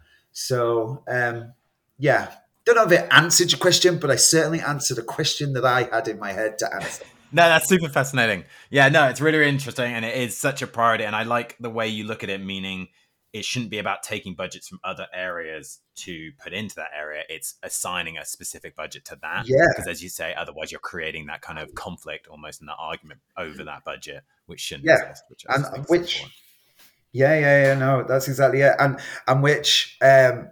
[SPEAKER 1] So um, yeah, don't know if it answered your question, but I certainly answered a question that I had in my head to answer.
[SPEAKER 2] No, that's super fascinating. Yeah, no, it's really, really interesting, and it is such a priority. And I like the way you look at it, meaning it shouldn't be about taking budgets from other areas to put into that area. It's assigning a specific budget to that.
[SPEAKER 1] Yeah.
[SPEAKER 2] Because as you say, otherwise you're creating that kind of conflict almost in that argument over that budget, which shouldn't
[SPEAKER 1] Yeah.
[SPEAKER 2] exist. Which I
[SPEAKER 1] And
[SPEAKER 2] think
[SPEAKER 1] which,
[SPEAKER 2] is
[SPEAKER 1] yeah, yeah, yeah, no, that's exactly it. And and which um,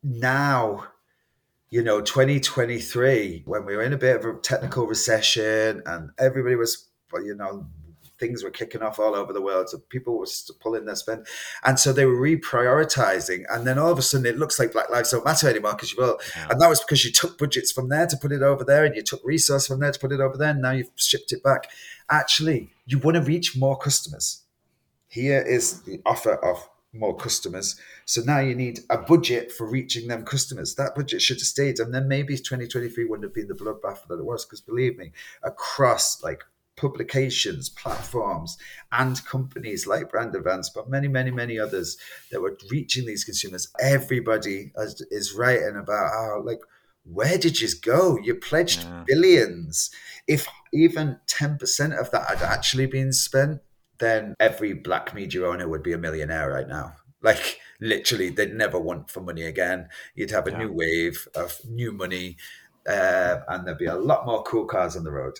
[SPEAKER 1] now, you know, twenty twenty-three, when we were in a bit of a technical recession and everybody was, you know, things were kicking off all over the world. So people were pulling their spend. And so they were reprioritizing. And then all of a sudden it looks like Black Lives Don't Matter anymore because you will.
[SPEAKER 2] Yeah.
[SPEAKER 1] And that was because you took budgets from there to put it over there and you took resource from there to put it over there. And now you've shipped it back. Actually, you want to reach more customers. Here is the offer of more customers. So now you need a budget for reaching them customers. That budget should have stayed. And then maybe twenty twenty-three wouldn't have been the bloodbath that it was. Because believe me, across like publications, platforms, and companies like Brand Advance, but many, many, many others that were reaching these consumers, everybody is, is writing about how, like, where did you go? You pledged
[SPEAKER 2] Yeah.
[SPEAKER 1] billions. If even ten percent of that had actually been spent, then every Black media owner would be a millionaire right now. Like literally, they'd never want for money again. You'd have a
[SPEAKER 2] Yeah.
[SPEAKER 1] new wave of new money, uh, and there'd be a lot more cool cars on the road.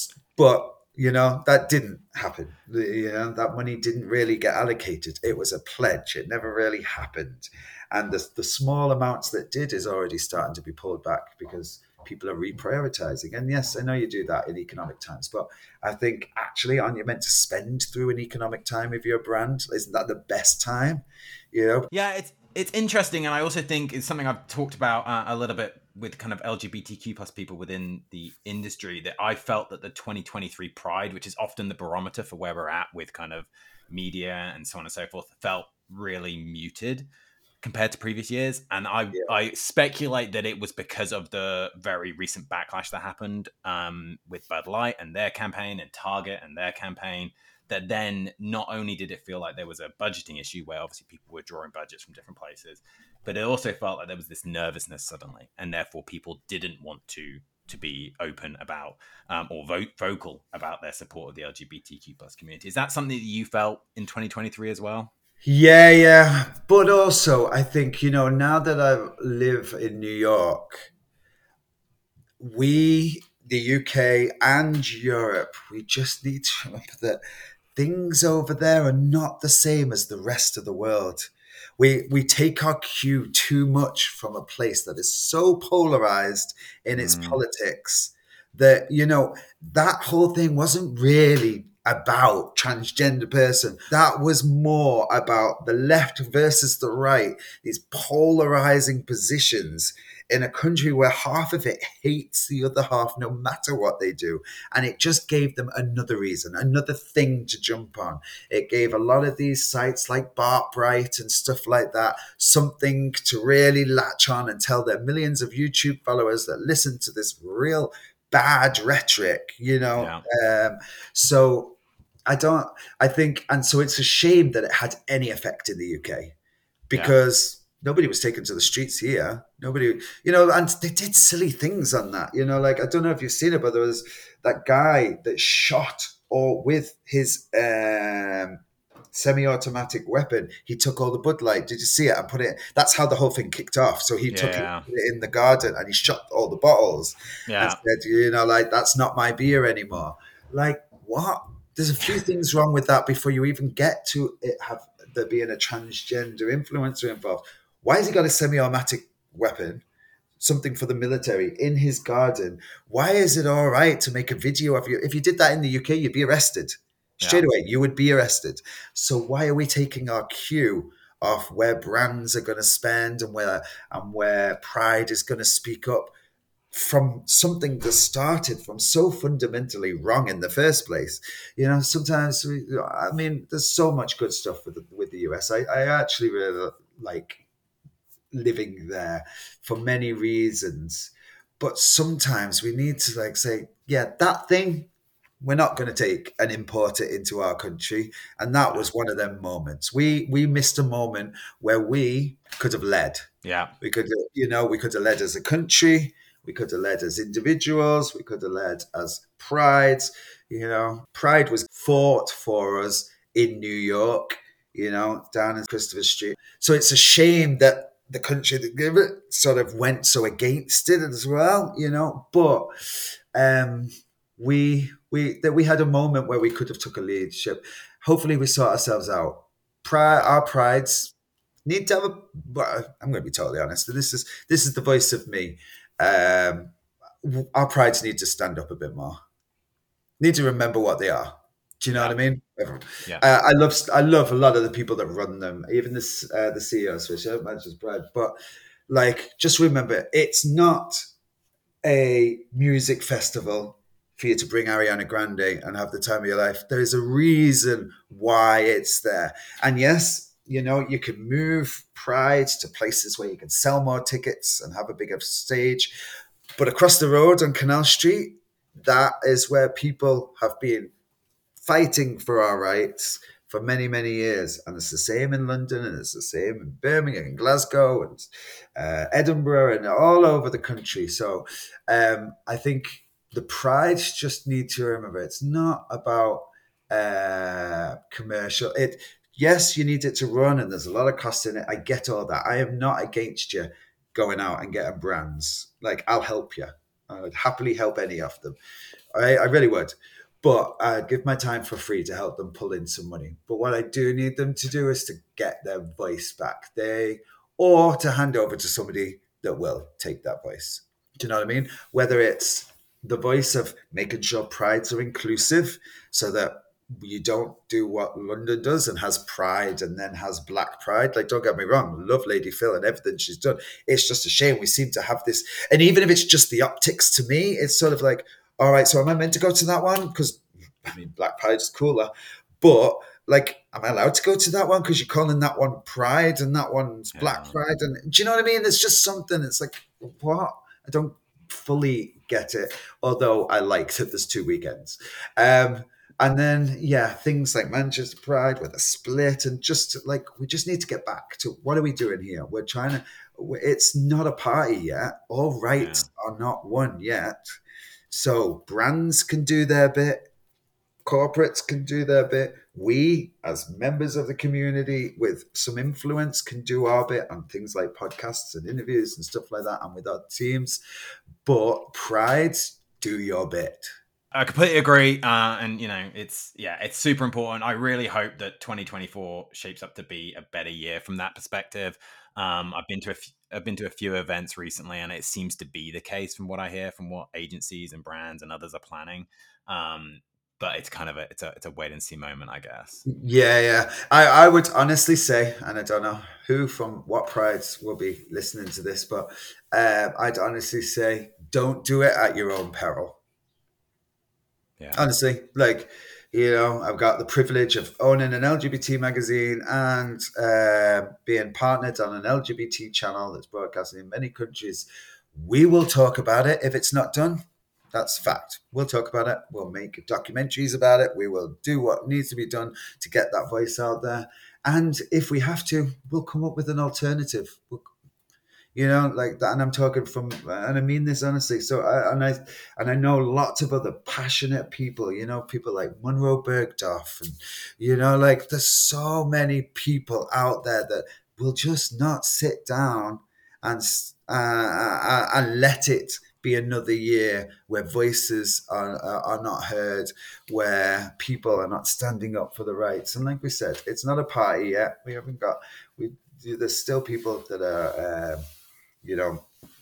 [SPEAKER 1] But you know that didn't happen. You know that money didn't really get allocated. It was a pledge. It never really happened. And the the small amounts that did is already starting to be pulled back because people are reprioritizing. And yes, I know you do that in economic times, but I think actually, aren't you meant to spend through an economic time if you're a brand? Isn't that the best time? You know?
[SPEAKER 2] Yeah, it's it's interesting, and I also think it's something I've talked about uh, a little bit with kind of L G B T Q plus people within the industry, that I felt that the twenty twenty-three Pride, which is often the barometer for where we're at with kind of media and so on and so forth, felt really muted compared to previous years. And I,
[SPEAKER 1] Yeah.
[SPEAKER 2] I speculate that it was because of the very recent backlash that happened um, with Bud Light and their campaign and Target and their campaign, that then not only did it feel like there was a budgeting issue where obviously people were drawing budgets from different places, but it also felt like there was this nervousness suddenly, and therefore people didn't want to to be open about um, or vote vocal about their support of the L G B T Q plus community. Is that something that you felt in twenty twenty-three as well?
[SPEAKER 1] Yeah, yeah. But also, I think, you know, now that I live in New York, we, the U K and Europe, we just need to remember that things over there are not the same as the rest of the world. We we take our cue too much from a place that is so polarized in its
[SPEAKER 2] Mm,
[SPEAKER 1] politics that, you know, that whole thing wasn't really about transgender person. That was more about the left versus the right, these polarizing positions in a country where half of it hates the other half no matter what they do. And it just gave them another reason, another thing to jump on. It gave a lot of these sites like Bartbright and stuff like that something to really latch on and tell their millions of YouTube followers that listen to this real bad rhetoric, you know.
[SPEAKER 2] yeah.
[SPEAKER 1] Um, so I don't, I think, and so it's a shame that it had any effect in the U K
[SPEAKER 2] Yeah.
[SPEAKER 1] because nobody was taken to the streets here. Nobody, you know, and they did silly things on that. You know, like I don't know if you've seen it, but there was that guy that shot or with his um, semi-automatic weapon. He took all the Bud Light. Did you see it? And put it. That's how the whole thing kicked off. So he took it,
[SPEAKER 2] Yeah.
[SPEAKER 1] put it in the garden, and he shot all the bottles and
[SPEAKER 2] Yeah.
[SPEAKER 1] said, you know, like that's not my beer anymore. Like what? There's a few things wrong with that before you even get to it have there being a transgender influencer involved. Why has he got a semi-automatic weapon, something for the military, in his garden? Why is it all right to make a video of you? If you did that in the U K, you'd be arrested.
[SPEAKER 2] Yeah.
[SPEAKER 1] Straight away, you would be arrested. So why are we taking our cue off where brands are going to spend and where and where Pride is going to speak up from something that started from so fundamentally wrong in the first place? You know, sometimes we, I mean, there's so much good stuff with the, with the U S. I, I actually really like living there for many reasons, but sometimes we need to like say, yeah, that thing we're not going to take and import it into our country. And that
[SPEAKER 2] Yeah.
[SPEAKER 1] was one of them moments. We we missed a moment where we could have led.
[SPEAKER 2] Yeah.
[SPEAKER 1] We could, you know, we could have led as a country. We could have led as individuals. We could have led as prides. You know, Pride was fought for us in New York, you know, down in Christopher Street. So it's a shame that the country that gave it sort of went so against it as well, you know. But um, we we that we had a moment where we could have took a leadership. Hopefully, we sort ourselves out. Pride, our prides need to have a. Well, I'm going to be totally honest. This is this is the voice of me. Um, our prides need to stand up a bit more. Need to remember what they are. Do you know
[SPEAKER 2] Yeah.
[SPEAKER 1] what I mean?
[SPEAKER 2] Yeah.
[SPEAKER 1] Uh, I love I love a lot of the people that run them, even this uh, the C E Os, which I don't mention Brad, but like just remember, it's not a music festival for you to bring Ariana Grande and have the time of your life. There is a reason why it's there. And yes, you know, you can move Pride to places where you can sell more tickets and have a bigger stage. But across the road on Canal Street, that is where people have been fighting for our rights for many, many years. And it's the same in London, and it's the same in Birmingham and Glasgow and uh, Edinburgh and all over the country. So um, I think the prides just need to remember it's not about uh, commercial. It Yes, you need it to run, and there's a lot of costs in it. I get all that. I am not against you going out and getting brands. Like I'll help you. I would happily help any of them. I, I really would. But I'd give my time for free to help them pull in some money. But what I do need them to do is to get their voice back. They or to hand over to somebody that will take that voice. Do you know what I mean? Whether it's the voice of making sure prides are inclusive so that you don't do what London does and has Pride and then has Black Pride. Like, don't get me wrong, love Lady Phil and everything she's done. It's just a shame we seem to have this. And even if it's just the optics to me, it's sort of like, all right, so am I meant to go to that one? Because, I mean, Black Pride is cooler. But, like, am I allowed to go to that one? Because you're calling that one Pride and that one's Black
[SPEAKER 2] Yeah.
[SPEAKER 1] Pride. And do you know what I mean? It's just something. It's like, what? I don't fully get it. Although I like that there's two weekends. Um, and then, yeah, things like Manchester Pride with a split, and just like, we just need to get back to what are we doing here? We're trying to, it's not a party yet. All
[SPEAKER 2] Yeah.
[SPEAKER 1] rights are not won yet. So brands can do their bit, corporates can do their bit. We, as members of the community with some influence, can do our bit on things like podcasts and interviews and stuff like that, and with our teams. But Pride, do your bit.
[SPEAKER 2] I completely agree, uh, and you know, it's yeah, it's super important. I really hope that twenty twenty-four shapes up to be a better year from that perspective. Um, I've been to a f- I've been to a few events recently, and it seems to be the case from what I hear from what agencies and brands and others are planning. Um, but it's kind of a it's a it's a wait and see moment, I guess.
[SPEAKER 1] Yeah, yeah. I, I would honestly say, and I don't know who from what prides will be listening to this, but uh, I'd honestly say, don't do it at your own peril.
[SPEAKER 2] Yeah,
[SPEAKER 1] Honestly, like, you know, I've got the privilege of owning an L G B T magazine and uh, being partnered on an L G B T channel that's broadcasting in many countries. We will talk about it if it's not done. That's fact. We'll talk about it. We'll make documentaries about it. We will do what needs to be done to get that voice out there. And if we have to, we'll come up with an alternative. We'll, you know, like that. And I'm talking from, and I mean this honestly. So, I, and I, and I know lots of other passionate people. You know, people like Monroe Bergdorf, and you know, like there's so many people out there that will just not sit down and uh, uh, and let it be another year where voices are, are are not heard, where people are not standing up for the rights. And like we said, it's not a party yet. We haven't got we. There's still people that are. Uh, you know,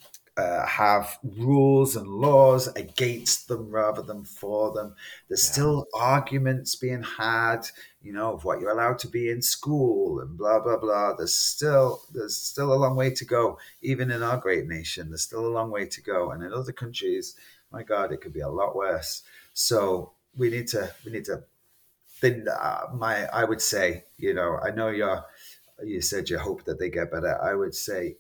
[SPEAKER 1] uh, have rules and laws against them rather than for them. There's
[SPEAKER 2] yeah,
[SPEAKER 1] still arguments being had, you know, of what you're allowed to be in school and blah blah blah. There's still there's still a long way to go, even in our great nation. There's still a long way to go, and in other countries, my God, it could be a lot worse. So we need to we need to. Then uh, my I would say, you know, I know you're you said you hope that they get better. I would say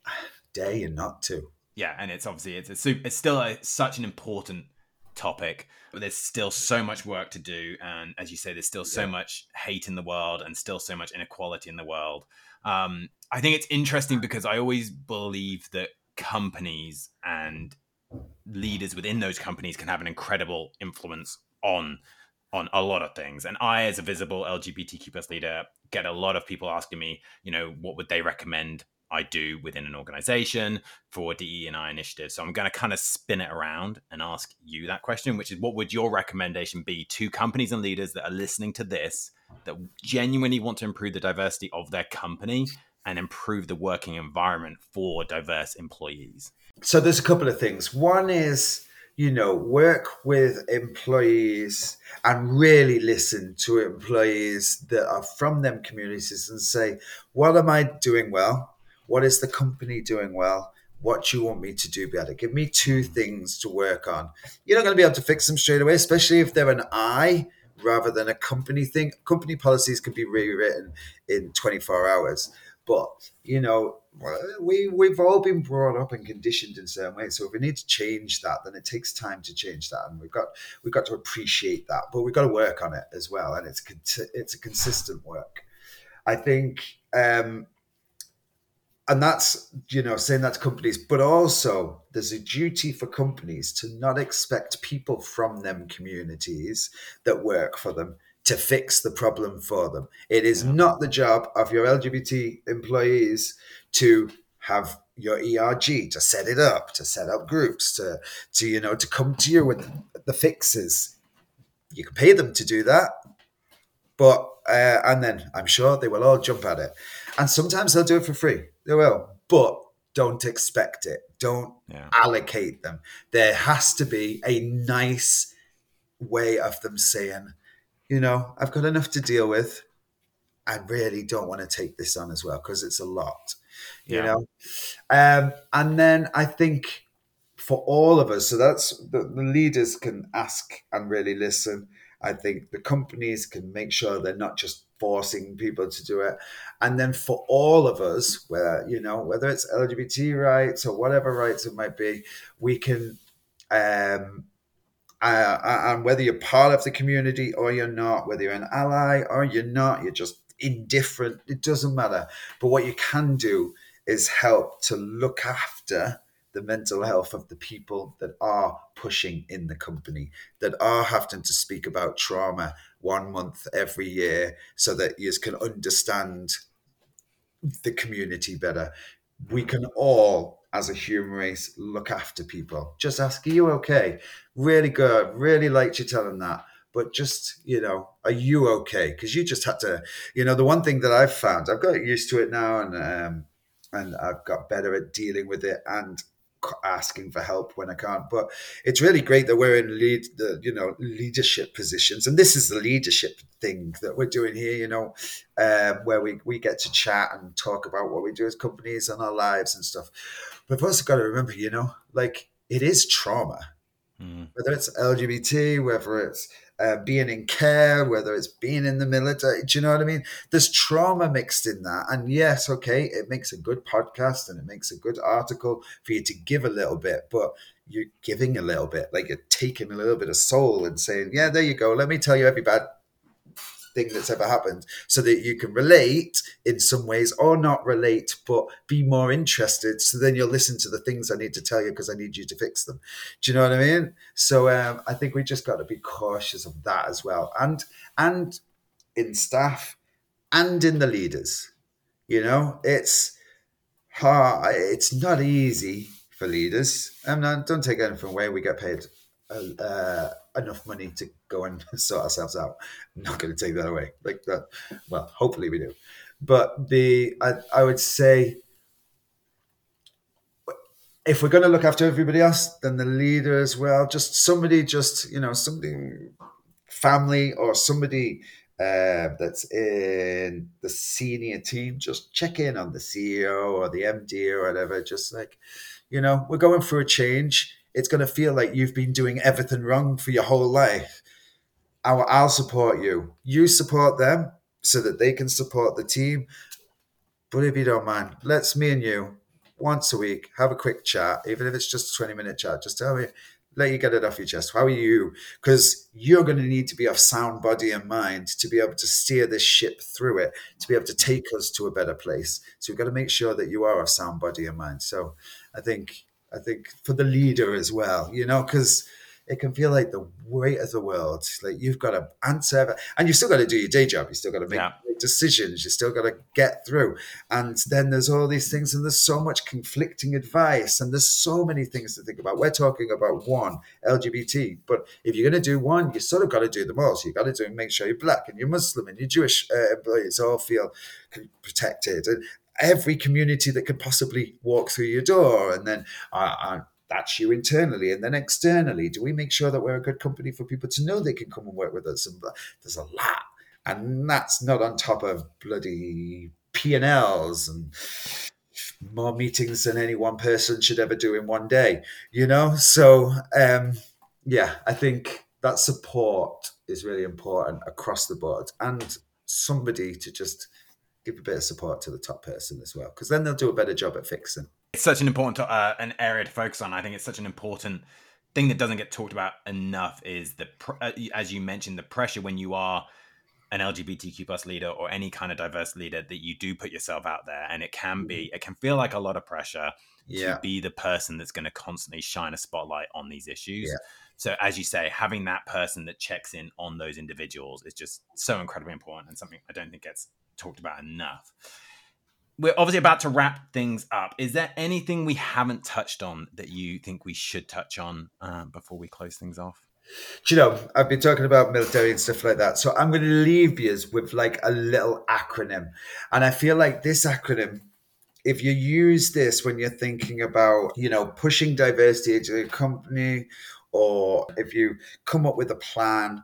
[SPEAKER 1] dare you not to.
[SPEAKER 2] yeah, and it's obviously it's a super, it's still a, such an important topic, but there's still so much work to do, and as you say, there's still so
[SPEAKER 1] Yeah.
[SPEAKER 2] much hate in the world and still so much inequality in the world. Um, I think it's interesting because I always believe that companies and leaders within those companies can have an incredible influence on on a lot of things. And I, as a visible L G B T Q plus leader, get a lot of people asking me, you know, what would they recommend I do within an organization for D E and I initiatives. So I'm going to kind of spin it around and ask you that question, which is what would your recommendation be to companies and leaders that are listening to this that genuinely want to improve the diversity of their company and improve the working environment for diverse employees?
[SPEAKER 1] So there's a couple of things. One is, you know, work with employees and really listen to employees that are from them communities and say, what am I doing well? What is the company doing well? What do you want me to do better? Give me two things to work on. You're not going to be able to fix them straight away, especially if they're an I rather than a company thing. Company policies can be rewritten in twenty-four hours. But, you know, we, we've all been brought up and conditioned in certain ways. So if we need to change that, then it takes time to change that. And we've got we've got to appreciate that. But we've got to work on it as well. And it's it's a consistent work. I think um, and that's, you know, saying that to companies, but also there's a duty for companies to not expect people from them communities that work for them to fix the problem for them. It is
[SPEAKER 2] Yeah.
[SPEAKER 1] not the job of your L G B T employees to have your E R G, to set it up, to set up groups, to to you know, to come to you with the fixes. You can pay them to do that, but uh, and then I'm sure they will all jump at it. And sometimes they'll do it for free. They will. But don't expect it. Don't
[SPEAKER 2] Yeah.
[SPEAKER 1] allocate them. There has to be a nice way of them saying, you know, I've got enough to deal with. I really don't want to take this on as well because it's a lot, you
[SPEAKER 2] Yeah.
[SPEAKER 1] know. Um, and then I think for all of us, so that's the, the leaders can ask and really listen. I think the companies can make sure they're not just forcing people to do it. And then for all of us, where, you know, whether it's L G B T rights or whatever rights it might be, we can um, uh, and whether you're part of the community or you're not, whether you're an ally or you're not, you're just indifferent, it doesn't matter. But what you can do is help to look after the mental health of the people that are pushing in the company, that are having to speak about trauma one month every year so that you can understand the community better. We can all, as a human race, look after people. Just ask, are you okay? Really good. Really liked you telling that. But just, you know, are you okay? Because you just had to, you know, the one thing that I've found, I've got used to it now, and um, and I've got better at dealing with it and asking for help when I can't. But it's really great that we're in lead, the you know, leadership positions, and this is the leadership thing that we're doing here. You know, um, where we we get to chat and talk about what we do as companies and our lives and stuff. But we've also got to remember, you know, like it is trauma,
[SPEAKER 2] Mm.
[SPEAKER 1] whether it's L G B T, whether it's uh, being in care, whether it's being in the military. Do you know what I mean? There's trauma mixed in that. And yes, okay, it makes a good podcast and it makes a good article for you to give a little bit, but you're giving a little bit, like you're taking a little bit of soul and saying, yeah, there you go. Let me tell you every bad thing that's ever happened so that you can relate in some ways or not relate but be more interested, so then you'll listen to the things I need to tell you because I need you to fix them. Do you know what I mean? So um, I think we just got to be cautious of that as well, and and in staff and in the leaders. You know, it's hard, it's not easy for leaders. And um, don't take anything away, we get paid uh, uh, enough money to go and sort ourselves out. I'm not going to take that away like that. Well, hopefully we do. But the I, I would say if we're going to look after everybody else, then the leader as well. Just somebody, just you know, somebody, family or somebody uh, that's in the senior team. Just check in on the C E O or the M D or whatever. Just like, you know, we're going through a change. It's going to feel like you've been doing everything wrong for your whole life. I'll, I'll support you. You support them so that they can support the team. But if you don't mind, let's me and you once a week have a quick chat, even if it's just a twenty minute chat. Just tell me, let you get it off your chest. How are you? Because you're going to need to be of sound body and mind to be able to steer this ship through it, to be able to take us to a better place. So we've got to make sure that you are of sound body and mind. So I think, I think for the leader as well, you know, because it can feel like the weight of the world. Like you've got to answer, and you've still got to do your day job. You still got to make
[SPEAKER 2] Yeah.
[SPEAKER 1] decisions. You still got to get through. And then there's all these things, and there's so much conflicting advice, and there's so many things to think about. We're talking about one, L G B T, but if you're going to do one, you sort of got to do them all. So you got to do make sure you're black and you're Muslim and you're Jewish uh, employees all feel protected, and every community that could possibly walk through your door, and then uh, uh, that's you internally, and then externally. Do we make sure that we're a good company for people to know they can come and work with us? And there's a lot, and that's not on top of bloody P and Ls and more meetings than any one person should ever do in one day. You know, so um, yeah, I think that support is really important across the board, and somebody to just give a bit of support to the top person as well, because then they'll do a better job at fixing.
[SPEAKER 2] It's such an important uh, an area to focus on. I think it's such an important thing that doesn't get talked about enough is the, uh, as you mentioned, the pressure when you are an L G B T Q plus leader or any kind of diverse leader, that you do put yourself out there, and it can be, it can feel like a lot of pressure
[SPEAKER 1] Yeah.
[SPEAKER 2] to be the person that's going to constantly shine a spotlight on these issues.
[SPEAKER 1] Yeah.
[SPEAKER 2] So as you say, having that person that checks in on those individuals is just so incredibly important, and something I don't think gets talked about enough. We're obviously about to wrap things up. Is there anything we haven't touched on that you think we should touch on uh, before we close things off?
[SPEAKER 1] Do you know, I've been talking about military and stuff like that. So I'm going to leave you with like a little acronym. And I feel like this acronym, if you use this when you're thinking about, you know, pushing diversity into a company, or if you come up with a plan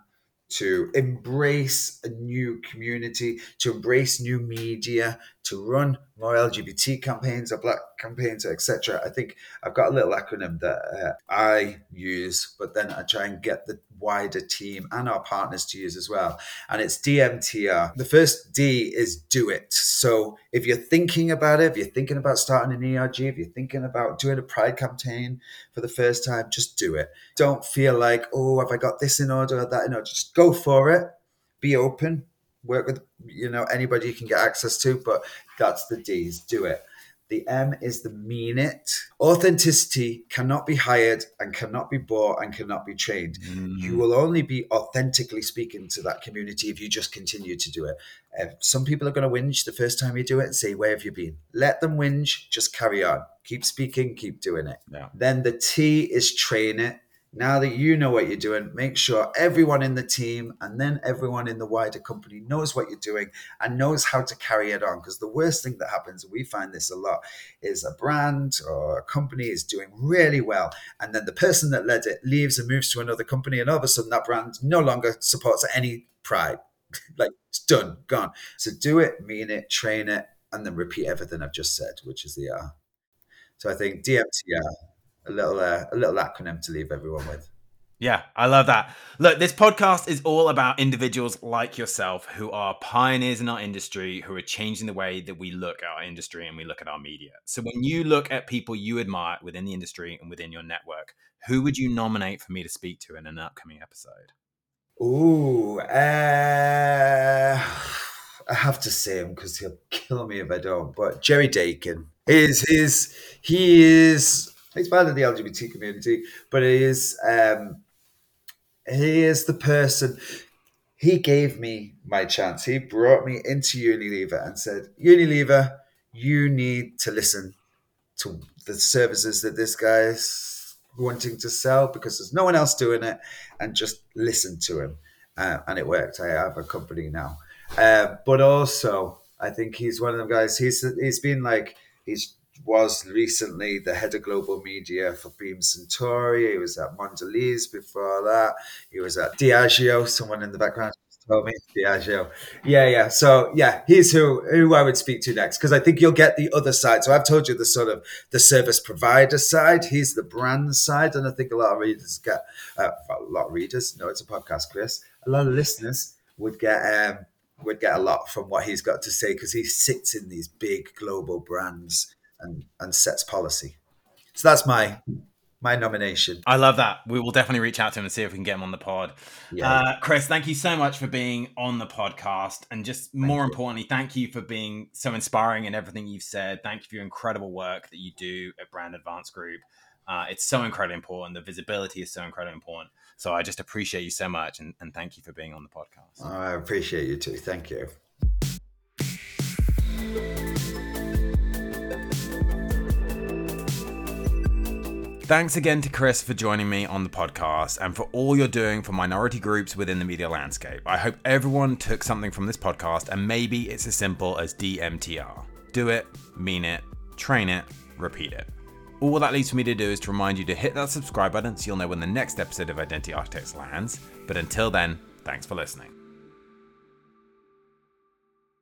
[SPEAKER 1] to embrace a new community, to embrace new media, to run more L G B T campaigns or Black campaigns, et cetera. I think I've got a little acronym that uh, I use, but then I try and get the wider team and our partners to use as well. And it's D M T R. The first D is do it. So if you're thinking about it, if you're thinking about starting an E R G, if you're thinking about doing a Pride campaign for the first time, just do it. Don't feel like, oh, have I got this in order or that in order? Just go for it. Be open. Work with, you know, anybody you can get access to, but that's the D's. Do it. The M is the mean it. Authenticity cannot be hired and cannot be bought and cannot be trained. Mm. You will only be authentically speaking to that community if you just continue to do it. Uh, some people are going to whinge the first time you do it and say, where have you been? Let them whinge, just carry on. Keep speaking, keep doing it. Yeah. Then the T is train it. Now that you know what you're doing, make sure everyone in the team and then everyone in the wider company knows what you're doing and knows how to carry it on. Because the worst thing that happens, and we find this a lot, is a brand or a company is doing really well. And then the person that led it leaves and moves to another company. And all of a sudden that brand no longer supports any Pride. Like it's done, gone. So do it, mean it, train it, and then repeat everything I've just said, which is the R. So I think D M T R. A little, uh, a little acronym to leave everyone with.
[SPEAKER 2] Yeah, I love that. Look, this podcast is all about individuals like yourself who are pioneers in our industry, who are changing the way that we look at our industry and we look at our media. So when you look at people you admire within the industry and within your network, who would you nominate for me to speak to in an upcoming episode?
[SPEAKER 1] Ooh, uh, I have to say him because he'll kill me if I don't. But Jerry Dakin is his. He is. He's part of the L G B T community, but he is um, he is the person. He gave me my chance. He brought me into Unilever and said, Unilever, you need to listen to the services that this guy's wanting to sell because there's no one else doing it, and just listen to him. Uh, and it worked. I have a company now. Uh, but also, I think he's one of them guys. He's he's been like, he's was recently the head of global media for Beam Suntory. He was at Mondelez before that. He was at Diageo. Someone in the background told me Diageo. Yeah, yeah. So yeah, he's who who I would speak to next because I think you'll get the other side. So I've told you the sort of the service provider side. He's the brand side, and I think a lot of readers get uh, a lot of readers. No, it's a podcast, Chris. A lot of listeners would get. Um, would get a lot from what he's got to say because he sits in these big global brands and, and sets policy. So that's my my nomination.
[SPEAKER 2] I love that. We will definitely reach out to him and see if we can get him on the pod. Yeah. Uh, Chris, thank you so much for being on the podcast. And just thank more you. importantly, thank you for being so inspiring in everything you've said. Thank you for your incredible work that you do at Brand Advance Group. Uh, it's so incredibly important. The visibility is so incredibly important. So I just appreciate you so much. And, and thank you for being on the podcast.
[SPEAKER 1] Oh, I appreciate you too. Thank you.
[SPEAKER 2] Thanks again to Chris for joining me on the podcast and for all you're doing for minority groups within the media landscape. I hope everyone took something from this podcast, and maybe it's as simple as D M T R. Do it, mean it, train it, repeat it. All that leaves for me to do is to remind you to hit that subscribe button so you'll know when the next episode of Identity Architects lands. But until then, thanks for listening.